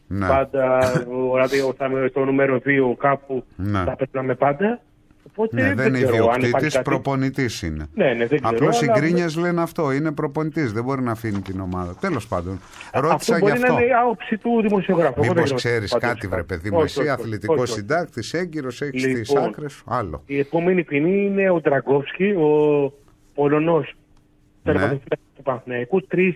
Ναι. Πάντα δηλαδή, όταν είμαι στο νούμερο δύο κάπου Ναι. θα πετάμε πάντα. Οπότε Ναι, δεν είναι ξέρω αν υπάρχει ιδιοκτήτης, κάτι. προπονητής είναι. Ναι, ναι, δεν ξέρω, Απλώς οι αλλά- γκρίνιες λένε αυτό, είναι προπονητής, δεν μπορεί να αφήνει την ομάδα. Τέλος πάντων, ρώτησα Αυτό γι' μπορεί αυτό. να είναι η άποψη του δημοσιογράφου. Εγώ δεν Μήπως ξέρω ξέρεις πάντως κάτι, βρε παιδί μου, Όχι, εσύ όχι, όχι, αθλητικός όχι, όχι. συντάκτης, έγκυρος, έχεις τις Λοιπόν, άκρες σου, άλλο. Η επόμενη ποινή είναι ο Ντραγκόφσκι, ο Πολωνός τερματοφύλακας του Παναθηναϊκού. Τρεις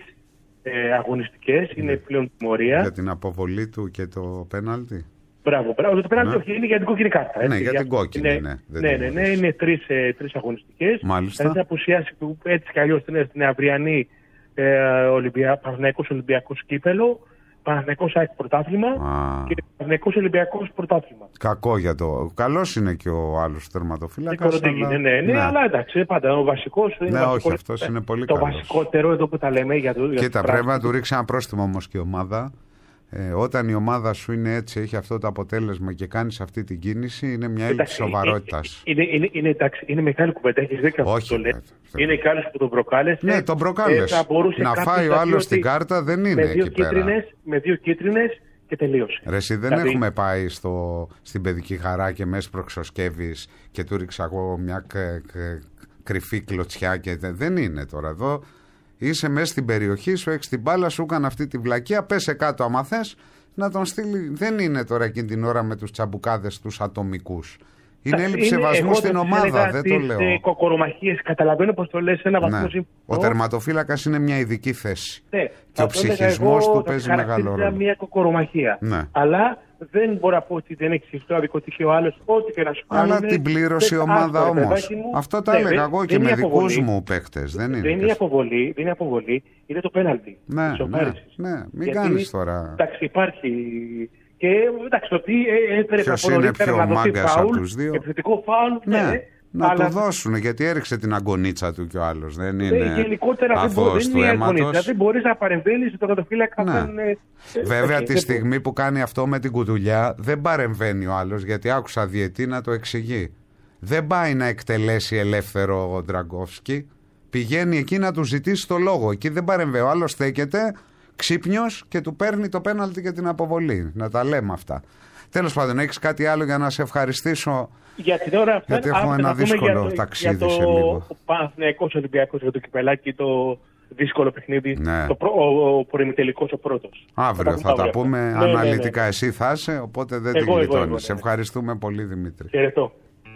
ε, αγωνιστικές, είναι πλέον τιμωρία. Για την αποβολή του και το πέναλτι. Μπράβο, μπράβο. Το πέναλτι Ναι. όχι, είναι για την κόκκινη κάρτα. Ναι, έτσι, για την κόκκινη, είναι, ναι, δεν Ναι, την ναι, ναι, είδες. είναι τρεις, ε, τρεις αγωνιστικές. Μάλιστα. Δηλαδή θα απουσιάσει που έτσι κι αλλιώς στην, στην αυριανή ε, Ολυμπια, Παναθηναϊκός Ολυμπιακός κύπελο, Παναθηναϊκός ΑΕΚ πρωτάθλημα Α. και Παναθηναϊκός Ολυμπιακός πρωτάθλημα. Κακό για το. Καλός είναι και ο άλλος τερματοφύλακας. Δεν ξέρω τι αλλά- γίνεται, ναι, ναι, αλλά εντάξει, πάντα ο βασικός. Ναι, όχι, αυτός είναι πολύ Το καλός. βασικότερο εδώ που τα λέμε για το. για Κοίτα, το πρέπει πράγμα. να του ρίξει ένα πρόστιμο όμως και η ομάδα. Ε, όταν η ομάδα σου είναι έτσι, έχει αυτό το αποτέλεσμα και κάνεις αυτή την κίνηση, είναι μια έλλειψη Εντάξει, σοβαρότητας. Είναι, είναι, είναι, εντάξει, είναι μεγάλη κουβέντα, έχεις δίκιο αυτό Όχι, που το λες. βέβαια. Είναι κάλες που τον προκάλεσε. Ναι, τον προκάλεσε. θα μπορούσε Να κάποιος φάει ο να πει άλλος ότι την κάρτα δεν είναι με δύο εκεί πέρα. κίτρινες, με δύο κίτρινες και τελείωσε. Ρε εσύ, δεν Δηλαδή- έχουμε πάει στο, στην παιδική χαρά και με έσπρωξοσκεύεις και του ρίξα εγώ μια κ- κ- κρυφή κλωτσιά και δε- δεν είναι τώρα εδώ. Είσαι μέσα στην περιοχή σου, έχεις την μπάλα σου, έκανε αυτή τη βλακεία, πέσε κάτω άμα θες να τον στείλει. Δεν είναι τώρα εκείνη την ώρα με τους τσαμπουκάδες τους ατομικούς. Είναι Εντάξει, έλλειψη σεβασμού εγώ στην δεν ομάδα, έλεγα δεν το τις, λέω. ε, κοκορομαχίες, καταλαβαίνω πως το λες σε ένα βαθμό Ναι. συμφωνώ. Ο τερματοφύλακας είναι μια ειδική θέση. Ναι, Και θα ο το έλεγα ψυχισμός εγώ, του θα παίζει χαρακτήριζα μεγάλο ρόλο. μια κοκορομαχία. Ναι. Αλλά δεν μπορώ να πω ότι δεν έχει ξυφτό αδικό τυχαίο ο άλλος, ό,τι και να σου Αλλά κάνουνε, την πλήρωσε η δεν- ομάδα άστο, ρε όμως. παιδάκι μου. Αυτό τα Ναι, έλεγα δεν- εγώ και δεν με είναι δικούς αποβολή. μου παίκτες. Δεν είναι. Δεν είναι και- αποβολή, δεν είναι αποβολή, είναι το πέναλτι. Ναι, της ναι, οπάρησης. ναι, μην Γιατί, κάνεις τώρα. Εντάξει, υπάρχει. Και εντάξει, το ότι ε, έφερε Ποιος τα είναι νωρίτερα πιο να δοθεί μάγκας από φάουλ, τους δύο. επιθετικό φάουλ, Ναι, ναι, να αλλά το δώσουν γιατί έριξε την αγκονίτσα του κι ο άλλος. Δεν ε, είναι γενικότερα δεν, μπορεί, αθώος δεν του είναι αγωνίτσα. αίματος. Δεν μπορεί να παρεμβαίνει στο κατοφύλακα. Ναι. όταν, ε, Βέβαια όχι, τη δεν στιγμή που κάνει αυτό με την κουτουλιά δεν παρεμβαίνει ο άλλος γιατί άκουσα διετή να το εξηγεί. Δεν πάει να εκτελέσει ελεύθερο ο Ντραγκόφσκι. Πηγαίνει εκεί να του ζητήσει το λόγο. Εκεί δεν παρεμβαίνει. Ο άλλος στέκεται ξύπνιος και του παίρνει το πέναλτι και την αποβολή. Να τα λέμε αυτά. Τέλος πάντων, έχεις κάτι άλλο για να σε ευχαριστήσω? Για την ώρα Γιατί α, έχουμε θα ένα πούμε δύσκολο για το, ταξίδι για το σε λίγο. Παναθηναϊκός Ολυμπιακός για το κυπελάκι, το δύσκολο παιχνίδι. Ναι. Το προ, ο, ο προημιτελικός ο πρώτος. Αύριο θα τα πούμε Ναι, ναι, ναι, αναλυτικά. ναι. Εσύ θα είσαι, οπότε δεν Εγώ, την εγώ, γλιτώνεις. εγώ, ναι. Σε ευχαριστούμε πολύ, Δημήτρη. Χαιρετώ.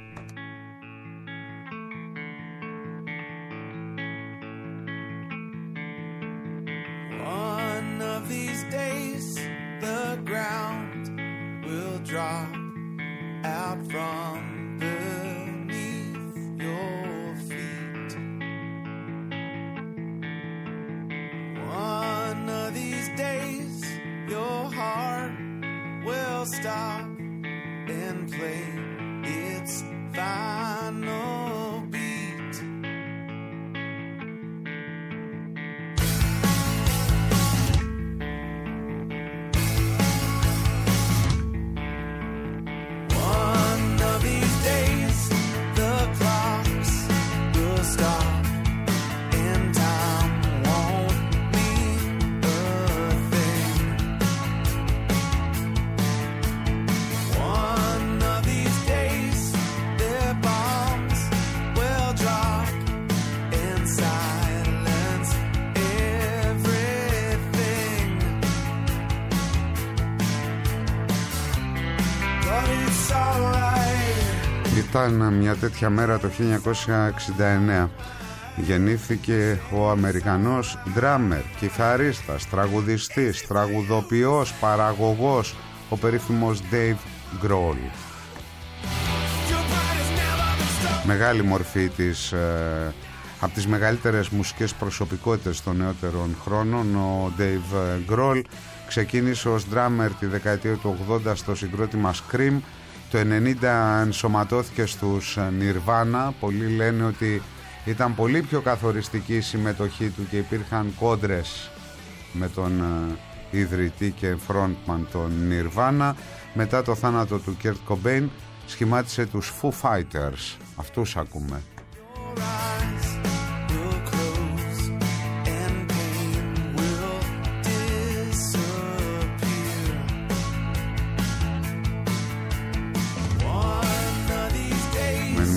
One of these days, the ground will drop out from beneath your feet. One of these days, your heart will stop and play its final beat. One of these days, the clocks will stop and time won't mean a thing. One of these days, their bombs will drop and silence everything. But it's alright. Ήταν μια τέτοια μέρα το χίλια εννιακόσια εξήντα εννέα. Γεννήθηκε ο Αμερικανός ντράμερ, κιθαρίστας, τραγουδιστής, τραγουδοποιός, παραγωγός, ο περίφημος Dave Grohl. Μεγάλη μορφή της, ε, από τις μεγαλύτερες μουσικές προσωπικότητες των νεότερων χρόνων, ο Dave Grohl ξεκίνησε ως ντράμερ τη δεκαετία του ογδόντα στο συγκρότημα Scream. Το ενενήντα ενσωματώθηκε στους Nirvana. Πολλοί λένε ότι ήταν πολύ πιο καθοριστική η συμμετοχή του και υπήρχαν κόντρες με τον ε, ιδρυτή και frontman των Nirvana. Μετά το θάνατο του Kurt Cobain σχημάτισε τους Foo Fighters. Αυτούς ακούμε. Your eyes will close and pain will disappear.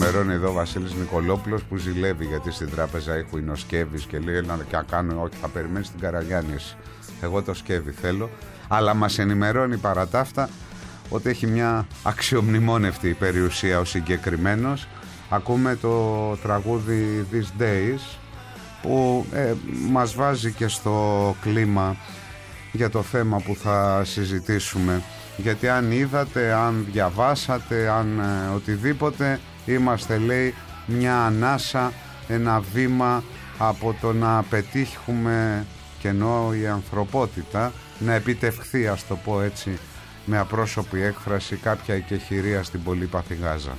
ενημερώνει εδώ ο Βασίλης Νικολόπουλος που ζηλεύει γιατί στην τράπεζα ήχου είναι ο Σκεύης και λέει να και κάνω, όχι, θα περιμένεις την Καραγιάννη. Εγώ το Σκεύη θέλω. Αλλά μας ενημερώνει παρά τα αυτά ότι έχει μια αξιομνημόνευτη περιουσία ο συγκεκριμένος. Ακούμε το τραγούδι These Days που ε, μας βάζει και στο κλίμα για το θέμα που θα συζητήσουμε. Γιατί αν είδατε, αν διαβάσατε, αν ε, οτιδήποτε, είμαστε, λέει, μια ανάσα, ένα βήμα από το να πετύχουμε, και εννοώ η ανθρωπότητα, να επιτευχθεί, ας το πω έτσι με απρόσωπη έκφραση, κάποια εκεχηρία στην πολύπαθη Γάζα.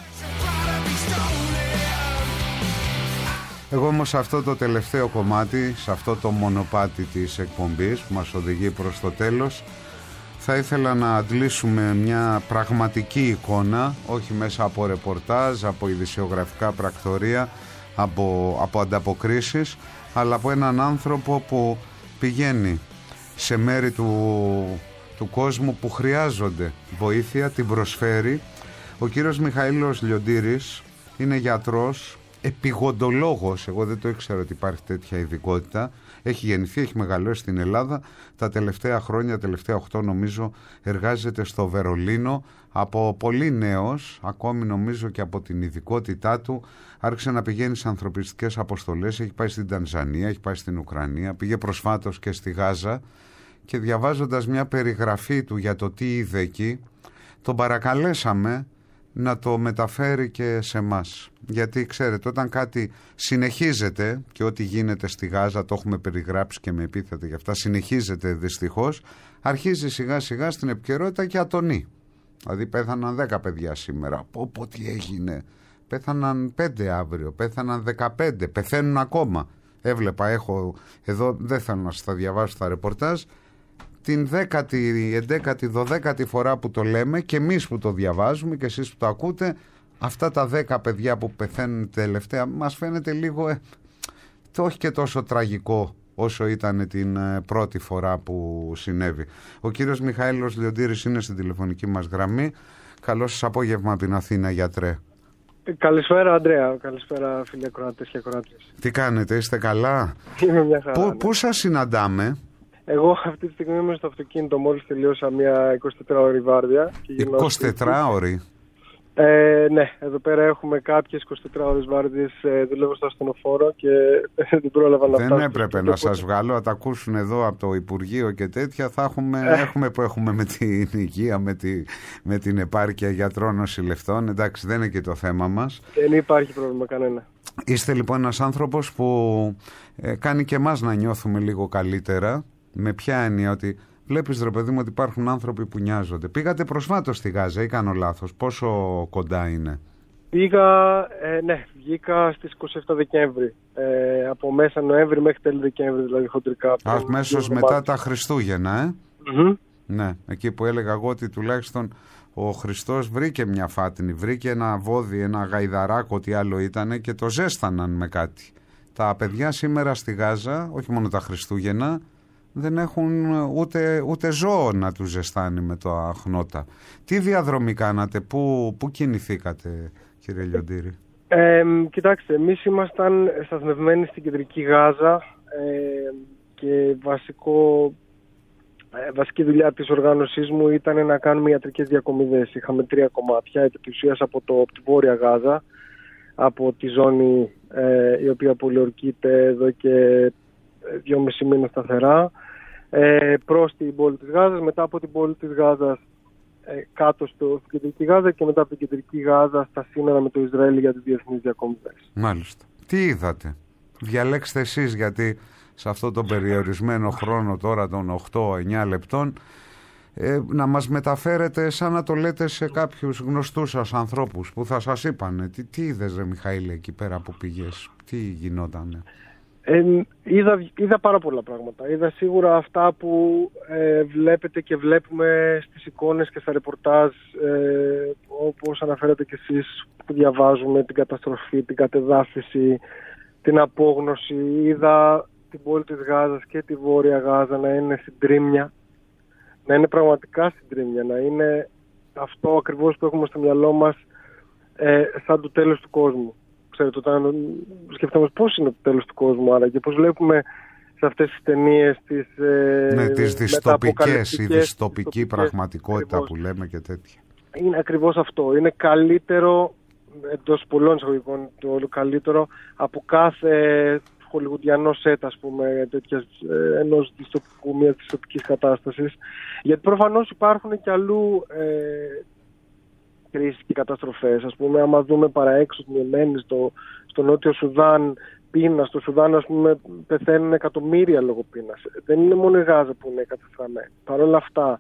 Εγώ όμως σε αυτό το τελευταίο κομμάτι, σε αυτό το μονοπάτι της εκπομπής που μας οδηγεί προς το τέλος, θα ήθελα να αντλήσουμε μια πραγματική εικόνα, όχι μέσα από ρεπορτάζ, από ειδησιογραφικά πρακτορία, από, από ανταποκρίσεις, αλλά από έναν άνθρωπο που πηγαίνει σε μέρη του, του κόσμου που χρειάζονται βοήθεια, την προσφέρει. Ο κύριος Μιχαήλος Λιοντήρης είναι γιατρός, επιγοντολόγος, εγώ δεν το ήξερα ότι υπάρχει τέτοια ειδικότητα. Έχει γεννηθεί, έχει μεγαλώσει στην Ελλάδα. Τα τελευταία χρόνια, τελευταία οκτώ νομίζω, εργάζεται στο Βερολίνο. Από πολύ νέος, ακόμη νομίζω και από την ειδικότητά του, άρχισε να πηγαίνει σε ανθρωπιστικές αποστολές. Έχει πάει στην Τανζανία, έχει πάει στην Ουκρανία, πήγε προσφάτως και στη Γάζα. Και διαβάζοντας μια περιγραφή του για το τι είδε εκεί, τον παρακαλέσαμε να το μεταφέρει και σε μας. Γιατί ξέρετε, όταν κάτι συνεχίζεται, και ό,τι γίνεται στη Γάζα το έχουμε περιγράψει και με επίθετα γι' αυτά, συνεχίζεται δυστυχώς, αρχίζει σιγά σιγά στην επικαιρότητα και ατονεί. Δηλαδή πέθαναν δέκα παιδιά σήμερα, πω πω τι έγινε, πέθαναν πέντε αύριο, πέθαναν δεκαπέντε, πεθαίνουν ακόμα. Έβλεπα, έχω εδώ, δεν θέλω να σας τα διαβάσω τα ρεπορτάζ, την δέκατη, εντέκατη, δωδέκατη φορά που το λέμε και εμείς που το διαβάζουμε και εσείς που το ακούτε, αυτά τα δέκα παιδιά που πεθαίνουν τελευταία μας φαίνεται λίγο ε, το όχι και τόσο τραγικό όσο ήταν την ε, πρώτη φορά που συνέβη. Ο κύριος Μιχαήλος Λιοντήρης είναι στην τηλεφωνική μας γραμμή. Καλό σας απόγευμα από την Αθήνα, γιατρέ. Καλησπέρα, Ανδρέα. Καλησπέρα, φίλοι ακροατές και ακροάτριες. Τι κάνετε, είστε καλά? Είμαι μια χαρά. Πού, ναι. πού σας συναντάμε? Εγώ αυτή τη στιγμή είμαι στο αυτοκίνητο, μόλις τελείωσα μια εικοσιτετράωρη βάρδια. εικοσιτετράωρη? Ε, ναι, εδώ πέρα έχουμε κάποιες εικοσιτετράωρες βάρδιες, ε, δουλεύω στο ασθενοφόρο και δεν πρόλαβα να φτάσω. Δεν έπρεπε να σας βγάλω, να τα ακούσουν εδώ από το Υπουργείο και τέτοια. Θα έχουμε, έχουμε που έχουμε με την υγεία, με, τη, με την επάρκεια γιατρών νοσηλευτών. Εντάξει, δεν είναι και το θέμα μας. Δεν υπάρχει πρόβλημα κανένα. Είστε λοιπόν ένας άνθρωπος που ε, κάνει και εμάς να νιώθουμε λίγο καλύτερα. Με ποια έννοια? Ότι βλέπεις, ρε παιδί μου, ότι υπάρχουν άνθρωποι που νοιάζονται. Πήγατε προσφάτως στη Γάζα ή κάνω λάθος? Πόσο κοντά είναι? Πήγα, ε, ναι, βγήκα στις είκοσι επτά Δεκέμβρη. Ε, από μέσα Νοέμβρη μέχρι τέλη Δεκέμβρη, δηλαδή χοντρικά. Αμέσως μετά τα Χριστούγεννα, ε? Mm-hmm. Ναι, εκεί που έλεγα εγώ ότι τουλάχιστον ο Χριστός βρήκε μια φάτνη, βρήκε ένα βόδι, ένα γαϊδαράκο, τι άλλο ήτανε, και το ζέσταναν με κάτι. Τα παιδιά σήμερα στη Γάζα, όχι μόνο τα Χριστούγεννα, δεν έχουν ούτε, ούτε ζώο να τους ζεστάνει με το αχνότα. Τι διαδρομή κάνατε, πού, πού κινηθήκατε, κύριε Λιοντήρη? Ε, κοιτάξτε, εμείς ήμασταν σταθμευμένοι στην κεντρική Γάζα ε, και βασικό, ε, βασική δουλειά της οργάνωσής μου ήταν να κάνουμε ιατρικές διακομιδές. Είχαμε τρία κομμάτια, επί της ουσίας από, το, από τη Βόρεια Γάζα, από τη ζώνη ε, η οποία πολιορκείται εδώ και δυόμισι μήνες σταθερά, ε, προς την πόλη της Γάζας, μετά από την πόλη της Γάζας ε, κάτω στο, στην κεντρική Γάζα και μετά από την κεντρική Γάζα στα σύνορα με το Ισραήλ για τις διεθνείς διακομιδές. Μάλιστα. Τι είδατε? Διαλέξτε εσείς, γιατί σε αυτό τον περιορισμένο χρόνο τώρα των οκτώ εννιά λεπτών ε, να μας μεταφέρετε σαν να το λέτε σε κάποιους γνωστούς σας ανθρώπους που θα σας είπανε. Τι, τι είδες, ρε Μιχαήλ, εκεί πέρα που πήγες? Τι γινότανε? Ε, είδα, είδα πάρα πολλά πράγματα. Είδα σίγουρα αυτά που ε, βλέπετε και βλέπουμε στις εικόνες και στα ρεπορτάζ, ε, όπως αναφέρατε κι εσείς που διαβάζουμε, την καταστροφή, την κατεδάφιση, την απόγνωση. Είδα την πόλη της Γάζας και τη Βόρεια Γάζα να είναι στην τρίμια, να είναι πραγματικά στην τρίμια, να είναι αυτό ακριβώς που έχουμε στο μυαλό μας, ε, σαν το τέλος του κόσμου. Ξέρετε, όταν σκεφτόμαστε πώς είναι το τέλος του κόσμου, άρα και πώς βλέπουμε σε αυτές τις ταινίες τις, ε, ναι, τις δυστοπικές, η δυστοπική πραγματικότητα ακριβώς, που λέμε και τέτοια. Είναι ακριβώς αυτό. Είναι καλύτερο, εντός πολλών εισαγωγικών, το καλύτερο από κάθε χολιγουντιανό σετ, ας πούμε, τέτοιας, ε, ενός δυστοπικού, μιας δυστοπικής κατάστασης. Γιατί προφανώς υπάρχουν και αλλού ε, κρίσεις και καταστροφές. Ας πούμε, άμα δούμε παραέξω την Ιεμένη, στο, στο Νότιο Σουδάν, πείνα. Στο Σουδάν, ας πούμε, πεθαίνουν εκατομμύρια λόγω πείνας. Δεν είναι μόνο η Γάζα που είναι καταστραμμένη. Παρ' όλα αυτά,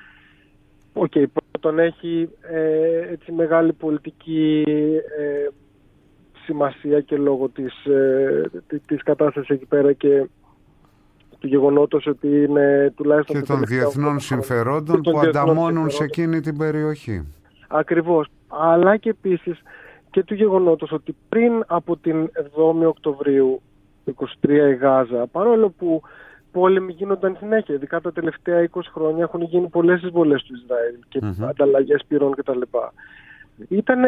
οκ, okay, πρώτον έχει ε, έτσι μεγάλη πολιτική ε, σημασία και λόγω της, ε, της κατάστασης εκεί πέρα και του γεγονότος ότι είναι τουλάχιστον... Και των διεθνών συμφερόντων που ανταμώνουν σε εκείνη την περιοχή. Ακριβώς. Αλλά και επίσης και του γεγονότος ότι πριν από την εβδόμη Οκτωβρίου είκοσι τρία η Γάζα, παρόλο που πόλεμοι γίνονταν συνέχεια, ειδικά τα τελευταία είκοσι χρόνια έχουν γίνει πολλές εισβολές του Ισραήλ και mm-hmm. ανταλλαγές πυρών κτλ. Ήταν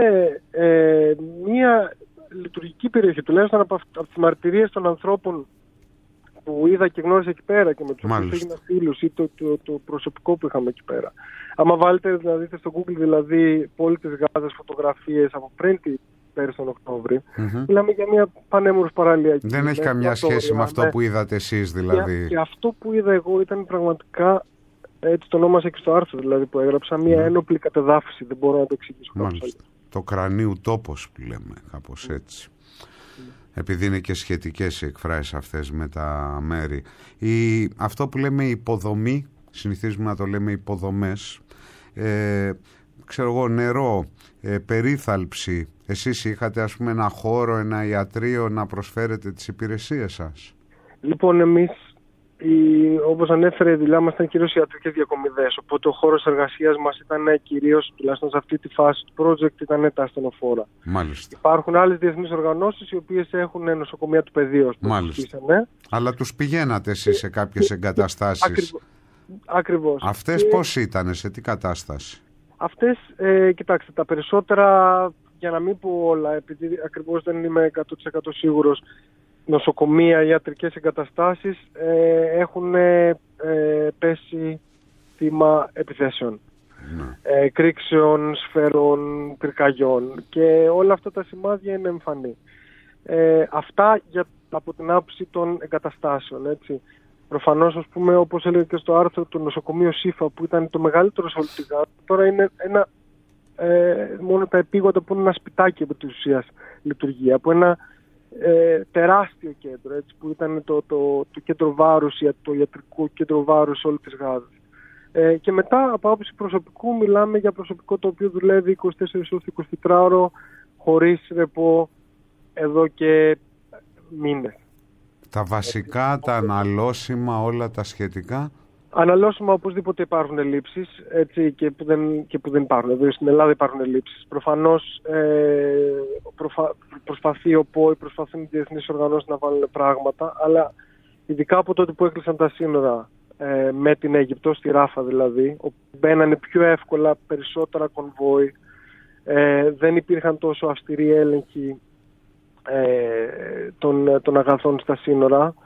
ε, μια λειτουργική περιοχή, τουλάχιστον από, από τις μαρτυρίες των ανθρώπων που είδα και γνώρισα εκεί πέρα και με τους οποίους έγινα φίλους ή το, το, το προσωπικό που είχαμε εκεί πέρα. Άμα βάλετε δηλαδή στο Google δηλαδή πόλη της Γάζας φωτογραφίες από πριν την πέρυσι τον Οκτώβρη, mm-hmm. μιλάμε για μια πανέμορφη παραλία. Δεν έχει καμιά σχέση με αυτό που είδατε εσείς δηλαδή. Και, και αυτό που είδα εγώ ήταν πραγματικά, έτσι το ονόμασα και στο άρθρο δηλαδή που έγραψα, μια mm. ένοπλη κατεδάφιση. Δεν μπορώ να το εξηγήσω κάπως. Το κρανίου τόπος που λέμε, κάπως έτσι. Mm. Επειδή είναι και σχετικές οι εκφράσεις αυτές με τα μέρη. Η, αυτό που λέμε υποδομή, συνηθίζουμε να το λέμε υποδομές, ε, ξέρω εγώ, νερό, ε, περίθαλψη. Εσείς είχατε ας πούμε ένα χώρο, ένα ιατρείο να προσφέρετε τις υπηρεσίες σας? Λοιπόν, εμείς, η, όπως ανέφερε, η δουλειά μας ήταν κυρίως ιατρικές διακομιδές. Οπότε ο χώρος εργασίας μας ήταν κυρίως, τουλάχιστον σε αυτή τη φάση του project, ήταν τα ασθενοφόρα. Μάλιστα. Υπάρχουν άλλες διεθνείς οργανώσεις οι οποίες έχουν νοσοκομεία του πεδίου. Μάλιστα. Αλλά τους πηγαίνατε εσείς σε κάποιες εγκαταστάσεις? Ακριβώς. Ακριβώς. Αυτές και... πώς ήταν, σε τι κατάσταση? Αυτές, ε, κοιτάξτε, τα περισσότερα, για να μην πω όλα, επειδή ακριβώς δεν είμαι εκατό τοις εκατό σίγουρος, νοσοκομεία, ιατρικές εγκαταστάσεις ε, έχουν ε, πέσει θύμα επιθέσεων. Ναι. Ε, κρίξεων, σφαίρων, πυρκαγιών και όλα αυτά τα σημάδια είναι εμφανή. Ε, αυτά για, από την άποψη των εγκαταστάσεων, έτσι. Προφανώς, ας πούμε, όπως έλεγε και στο άρθρο, το νοσοκομείο Σίφα που ήταν το μεγαλύτερο σε όλη τη Γάζα, τώρα είναι ένα, ε, μόνο τα επίγοντα που είναι ένα σπιτάκι επί της ουσίας λειτουργεί, από ένα ε, τεράστιο κέντρο, έτσι, που ήταν το, το, το κέντρο βάρους, το ιατρικό κέντρο βάρους όλη της Γάζας. Ε, και μετά, από άποψη προσωπικού, μιλάμε για προσωπικό το οποίο δουλεύει είκοσι τέσσερις ώρες εικοσιτετράωρο, χωρίς ρεπό, εδώ και μήνες. Τα βασικά, έτσι, τα αναλώσιμα, όλα τα σχετικά. Αναλώσιμα οπωσδήποτε υπάρχουν ελλείψεις, έτσι, και, που δεν, και που δεν υπάρχουν. Εδώ στην Ελλάδα υπάρχουν ελλείψεις. Προφανώς ε, προφα, προσπαθεί ο ΠΟΗ, προσπαθούν οι διεθνείς οργανώσεις να βάλουν πράγματα, αλλά ειδικά από τότε που έκλεισαν τα σύνορα ε, με την Αίγυπτο, στη Ράφα δηλαδή, όπου μπαίνανε πιο εύκολα περισσότερα κονβόι, ε, δεν υπήρχαν τόσο αυστηροί έλεγχοι ε, των, των αγαθών στα σύνορα.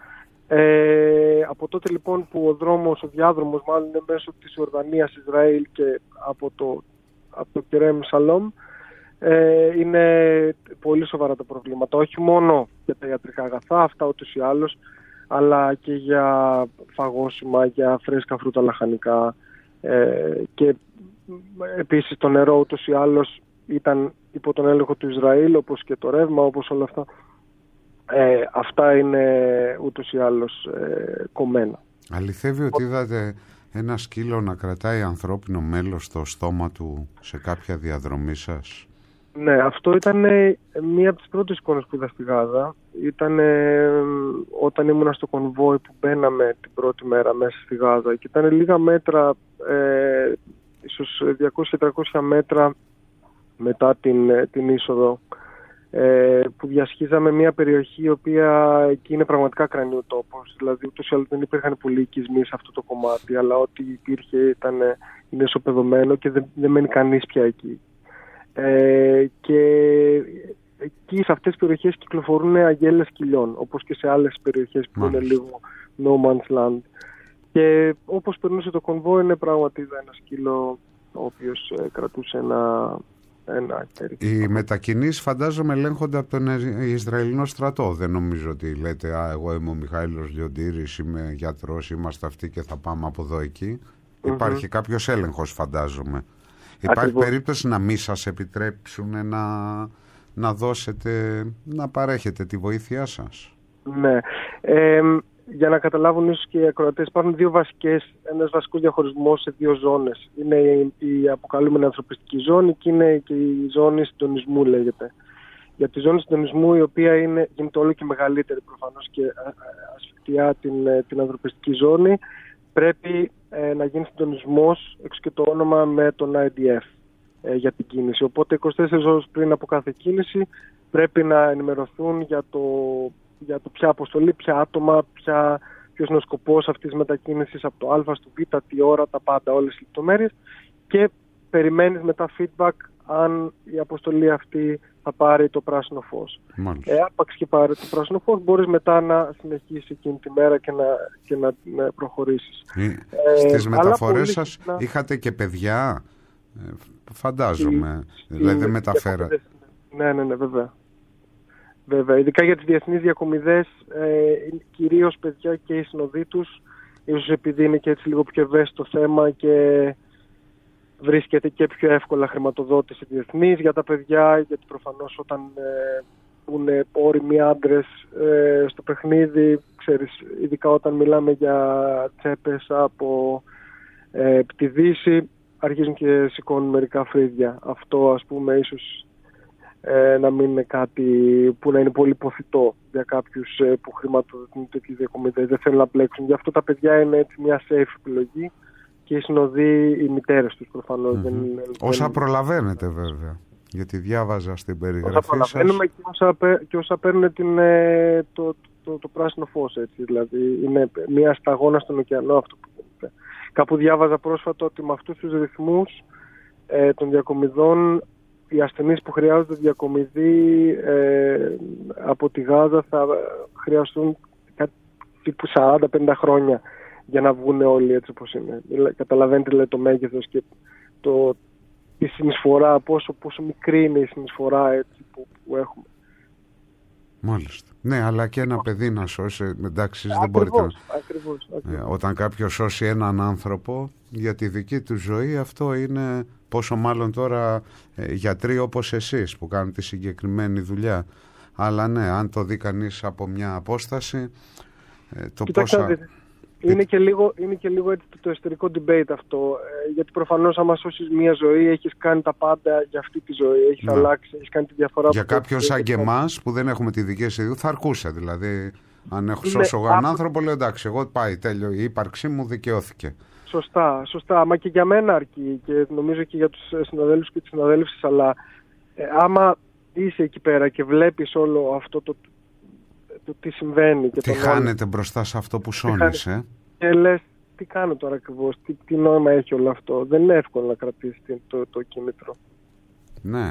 Ε, από τότε λοιπόν που ο δρόμος, ο διάδρομος μάλλον είναι μέσω της Ιορδανίας, Ισραήλ και από το, από το Κερέμ Σαλόμ, ε, είναι πολύ σοβαρά τα προβλήματα, όχι μόνο για τα ιατρικά αγαθά, αυτά ούτως ή άλλως, αλλά και για φαγώσιμα, για φρέσκα φρούτα, λαχανικά, ε, και επίσης το νερό ούτως ή άλλως ήταν υπό τον έλεγχο του Ισραήλ, όπως και το ρεύμα, όπως όλα αυτά. Ε, αυτά είναι ούτως ή άλλως ε, κομμένα. Alηθεύει ότι είδατε ένα σκύλο να κρατάει ανθρώπινο μέλος στο στόμα του σε κάποια διαδρομή σας? Ναι, αυτό ήταν ε, μία από τις πρώτες εικόνες που είδα στη Γάζα. Ήταν ε, όταν ήμουν στο κονβόι που μπαίναμε την πρώτη μέρα μέσα στη Γάζα και ήταν λίγα μέτρα, ε, ίσως διακόσια με τριακόσια μέτρα μετά την, την είσοδο, Ε, που διασχίζαμε μια περιοχή η οποία εκεί είναι πραγματικά κρανίου τόπος. Δηλαδή ούτως ή άλλως δεν υπήρχαν πολλοί οικισμοί σε αυτό το κομμάτι, αλλά ό,τι υπήρχε ήταν, είναι ισοπεδωμένο και δεν, δεν μένει κανείς πια εκεί. Ε, και εκεί σε αυτές τις περιοχές κυκλοφορούν αγέλες κοιλιών, όπως και σε άλλες περιοχές που Μάλιστα. είναι λίγο no man's land. Και όπως περνούσε το κονβόι, είναι πράγματι είδα ένα σκύλο ο οποίος ε, κρατούσε ένα, ένα κέρι. Οι μετακινήσεις φαντάζομαι ελέγχονται από τον Ισραηλινό στρατό. Δεν νομίζω ότι λέτε «Α, εγώ είμαι ο Μιχαήλος Λιοντήρης, είμαι γιατρός, είμαστε αυτοί και θα πάμε από εδώ εκεί». Mm-hmm. Υπάρχει κάποιος έλεγχος, φαντάζομαι. Υπάρχει Ακριβώς. περίπτωση να μην σας επιτρέψουν να, να δώσετε, να παρέχετε τη βοήθειά σας? Ναι. Ε, για να καταλάβουν ίσως και οι ακροατές, υπάρχουν δύο βασικές, ένας βασικός διαχωρισμός σε δύο ζώνες. Είναι η, η αποκαλούμενη ανθρωπιστική ζώνη και είναι και η ζώνη συντονισμού, λέγεται. Για τη ζώνη συντονισμού, η οποία είναι, γίνεται όλο και μεγαλύτερη προφανώς και ασφικτιά την, την ανθρωπιστική ζώνη, πρέπει ε, να γίνει συντονισμός, έξω και το όνομα, με τον άι ντι εφ ε, για την κίνηση. Οπότε είκοσι τέσσερις ώρες πριν από κάθε κίνηση πρέπει να ενημερωθούν για το, για το ποια αποστολή, ποια άτομα, ποια, ποιος είναι ο σκοπός αυτής της μετακίνησης από το Α στο Β, τι ώρα, τα πάντα, όλες τις λεπτομέρειες, και περιμένεις μετά feedback αν η αποστολή αυτή θα πάρει το πράσινο φως. Ε, άπαξ και πάρει το πράσινο φως, μπορείς μετά να συνεχίσεις εκείνη τη μέρα και να, και να, να προχωρήσεις. Ε, Στις ε, μεταφορές σας συχνά... είχατε και παιδιά, ε, φαντάζομαι, η, δηλαδή δεν μεταφέρατε. Ναι, ναι, ναι, βέβαια. Βέβαια, ειδικά για τις διεθνείς διακομιδές, ε, κυρίως παιδιά και οι συνοδοί τους, ίσως επειδή είναι και έτσι λίγο πιο ευαίσθητο θέμα και βρίσκεται και πιο εύκολα χρηματοδότηση διεθνής για τα παιδιά, γιατί προφανώς όταν ε, είναι όριμοι άντρες ε, στο παιχνίδι, ξέρεις, ειδικά όταν μιλάμε για τσέπες από ε, τη Δύση, αρχίζουν και σηκώνουν μερικά φρύδια. Αυτό, ας πούμε, ίσως ε, να μην είναι κάτι που να είναι πολύ ποθητό για κάποιους ε, που χρηματοδοτούν τέτοιες διακομιδές, δεν θέλουν να μπλέξουν. Γι' αυτό τα παιδιά είναι έτσι μια safe επιλογή. Και οι συνοδοί, οι μητέρες τους προφανώς. Mm-hmm. δεν, όσα δεν... προλαβαίνετε βέβαια, γιατί διάβαζα στην περιγραφή όσα προλαβαίνουμε σας. Και όσα, και όσα παίρνουν την, το, το, το, το πράσινο φως, έτσι, δηλαδή είναι μια σταγόνα στον ωκεανό αυτό που γίνεται. Κάπου διάβαζα πρόσφατα ότι με αυτούς τους ρυθμούς ε, των διακομιδών, οι ασθενείς που χρειάζονται διακομιδή ε, από τη Γάζα θα χρειαστούν κάτι τύπου σαράντα πενήντα χρόνια για να βγουν όλοι έτσι όπως είναι. Καταλαβαίνετε λέει, το μέγεθος και το, τη συνεισφορά, πόσο, πόσο μικρή είναι η συνεισφορά έτσι, που, που έχουμε. Μάλιστα. Ναι, αλλά και ένα παιδί να σώσει, εντάξει, ακριβώς, δεν μπορείτε να... Ακριβώς, ακριβώς. Ε, όταν κάποιος σώσει έναν άνθρωπο για τη δική του ζωή, αυτό είναι πόσο μάλλον τώρα ε, γιατροί όπως εσείς που κάνουν τη συγκεκριμένη δουλειά. Αλλά ναι, αν το δει κανείς από μια απόσταση, ε, το Κοιτάξτε, πόσα... Είναι και λίγο, είναι και λίγο έτσι το εσωτερικό debate αυτό, ε, γιατί προφανώς άμα σώσεις μια ζωή έχεις κάνει τα πάντα για αυτή τη ζωή, έχεις ναι. αλλάξει, έχεις κάνει τη διαφορά. Για κάποιον σαν και εμάς που δεν έχουμε τη δική σου θα αρκούσε, δηλαδή αν έχω σώσει εγώ έναν άνθρωπο λέω εντάξει, εγώ πάει τέλειο, η ύπαρξή μου δικαιώθηκε. Σωστά, σωστά, μα και για μένα αρκεί και νομίζω και για τους συναδέλφους και τις συναδέλφους, αλλά ε, άμα είσαι εκεί πέρα και βλέπεις όλο αυτό το... το τι συμβαίνει και τι χάνεται όλο... μπροστά σε αυτό που σώνεις, ε? Και λες τι κάνω τώρα ακριβώς, τι, τι νόημα έχει όλο αυτό. Δεν είναι εύκολο να κρατήσεις το, το, το κίνητρο. Ναι.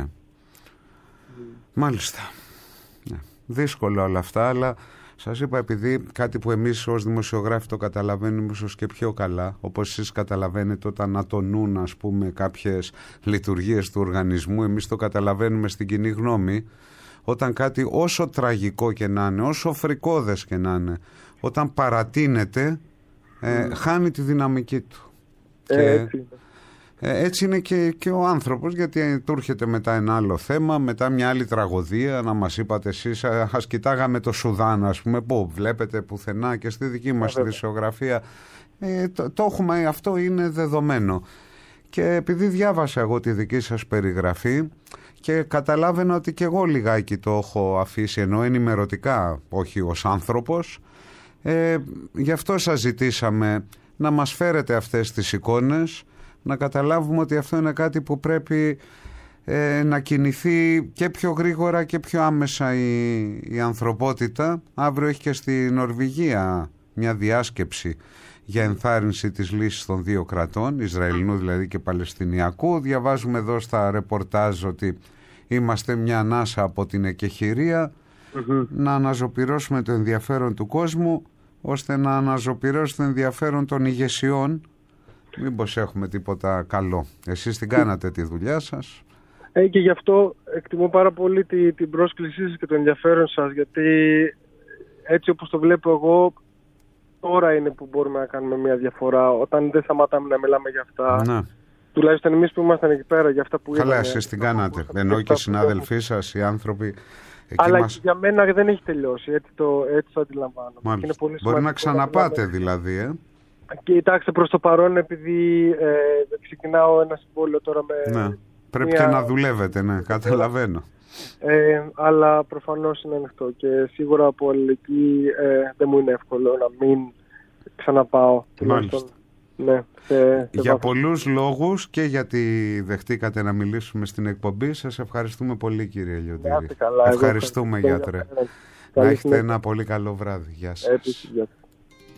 Mm. Μάλιστα. Ναι. Δύσκολο όλα αυτά, αλλά σας είπα, επειδή κάτι που εμείς ως δημοσιογράφοι το καταλαβαίνουμε ίσως και πιο καλά, όπως εσείς καταλαβαίνετε όταν ατονούν ας πούμε κάποιες λειτουργίες του οργανισμού, εμείς το καταλαβαίνουμε στην κοινή γνώμη. Όταν κάτι όσο τραγικό και να είναι, όσο φρικώδες και να είναι, όταν παρατείνεται, ε, mm. χάνει τη δυναμική του. Ε, και, έτσι. Ε, έτσι είναι και, και ο άνθρωπος, γιατί του έρχεται μετά ένα άλλο θέμα, μετά μια άλλη τραγωδία, να μας είπατε εσείς, ας κοιτάγαμε το Σουδάν, ας πούμε, που βλέπετε πουθενά και στη δική μας τη δισογραφία, ε, το, το έχουμε, αυτό είναι δεδομένο. Και επειδή διάβασα εγώ τη δική σας περιγραφή, και καταλάβαινα ότι και εγώ λιγάκι το έχω αφήσει, ενώ ενημερωτικά, όχι ως άνθρωπος. Ε, γι' αυτό σας ζητήσαμε να μας φέρετε αυτές τις εικόνες, να καταλάβουμε ότι αυτό είναι κάτι που πρέπει ε, να κινηθεί και πιο γρήγορα και πιο άμεσα η, η ανθρωπότητα. Αύριο έχει και στη Νορβηγία μια διάσκεψη για ενθάρρυνση της λύσης των δύο κρατών, Ισραηλινού δηλαδή και Παλαιστινιακού. Διαβάζουμε εδώ στα ρεπορτάζ ότι είμαστε μια ανάσα από την εκεχηρία, mm-hmm. να αναζωπυρώσουμε το ενδιαφέρον του κόσμου, ώστε να αναζωπυρώσει το ενδιαφέρον των ηγεσιών. Μήπως έχουμε τίποτα καλό. Εσείς την κάνατε τη δουλειά σας. Ε, και γι' αυτό εκτιμώ πάρα πολύ τη, την πρόσκλησή σας και το ενδιαφέρον σας, γιατί έτσι όπως το βλέπω εγώ, τώρα είναι που μπορούμε να κάνουμε μια διαφορά, όταν δεν σταματάμε να μιλάμε για αυτά. Ναι. Τουλάχιστον εμείς που ήμασταν εκεί πέρα, για αυτά που είδαμε. Καλά, εσείς την κάνατε. Ενώ και οι συνάδελφοί σας, οι άνθρωποι. Αλλά μας... για μένα δεν έχει τελειώσει, έτσι το, έτσι το αντιλαμβάνομαι. Είναι πολύ Μπορεί να ξαναπάτε να δηλαδή, ε. Κοιτάξτε, προς το παρόν, επειδή ε, ξεκινάω ένα συμβόλαιο τώρα με... Ναι. Πρέπει μια... και να δουλεύετε, ναι, καταλαβαίνω. Ε, αλλά προφανώς είναι ανοιχτό και σίγουρα από αλληλεγγύη ε, δεν μου είναι εύκολο να μην ξαναπάω. Μάλιστα. Ναι, σε, σε για πολλούς λόγους και γιατί δεχτήκατε να μιλήσουμε στην εκπομπή, σας ευχαριστούμε πολύ, κύριε Λιοντήρη. Ευχαριστούμε, γιατρέ. Να έχετε ένα πολύ καλό βράδυ. Γεια σας. Επίσης, γεια σας.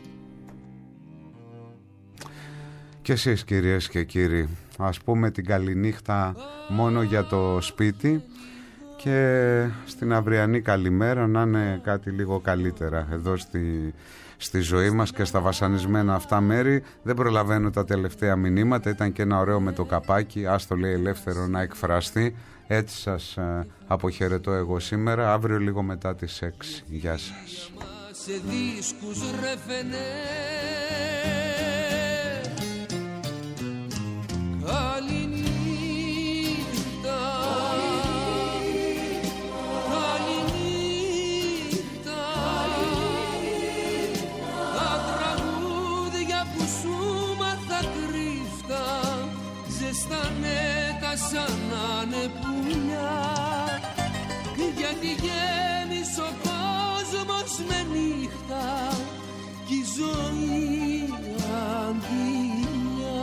Και εσείς, κυρίες και κύριοι, ας πούμε την καληνύχτα μόνο για το σπίτι και στην αυριανή καλημέρα να είναι κάτι λίγο καλύτερα εδώ στη, στη ζωή μας και στα βασανισμένα αυτά μέρη. Δεν προλαβαίνω τα τελευταία μηνύματα, ήταν και ένα ωραίο με το καπάκι, ας το λέει ελεύθερο να εκφραστεί. Έτσι σας ε, αποχαιρετώ εγώ σήμερα, αύριο λίγο μετά τις έξι. Γεια σας. Καληνύχτα, καληνύχτα, τα τραγούδια που σου μάθα κρύφτα ζεστάνε τα σαν να είναι πουλιά, γιατί γέμισε ο κόσμος με νύχτα κι η ζωή αντιλιά.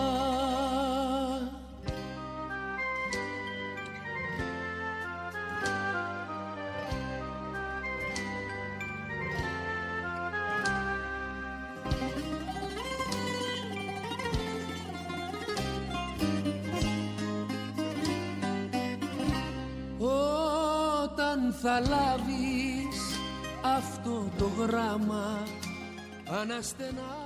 Όταν θα λάβεις αυτό το γράμμα αναστενά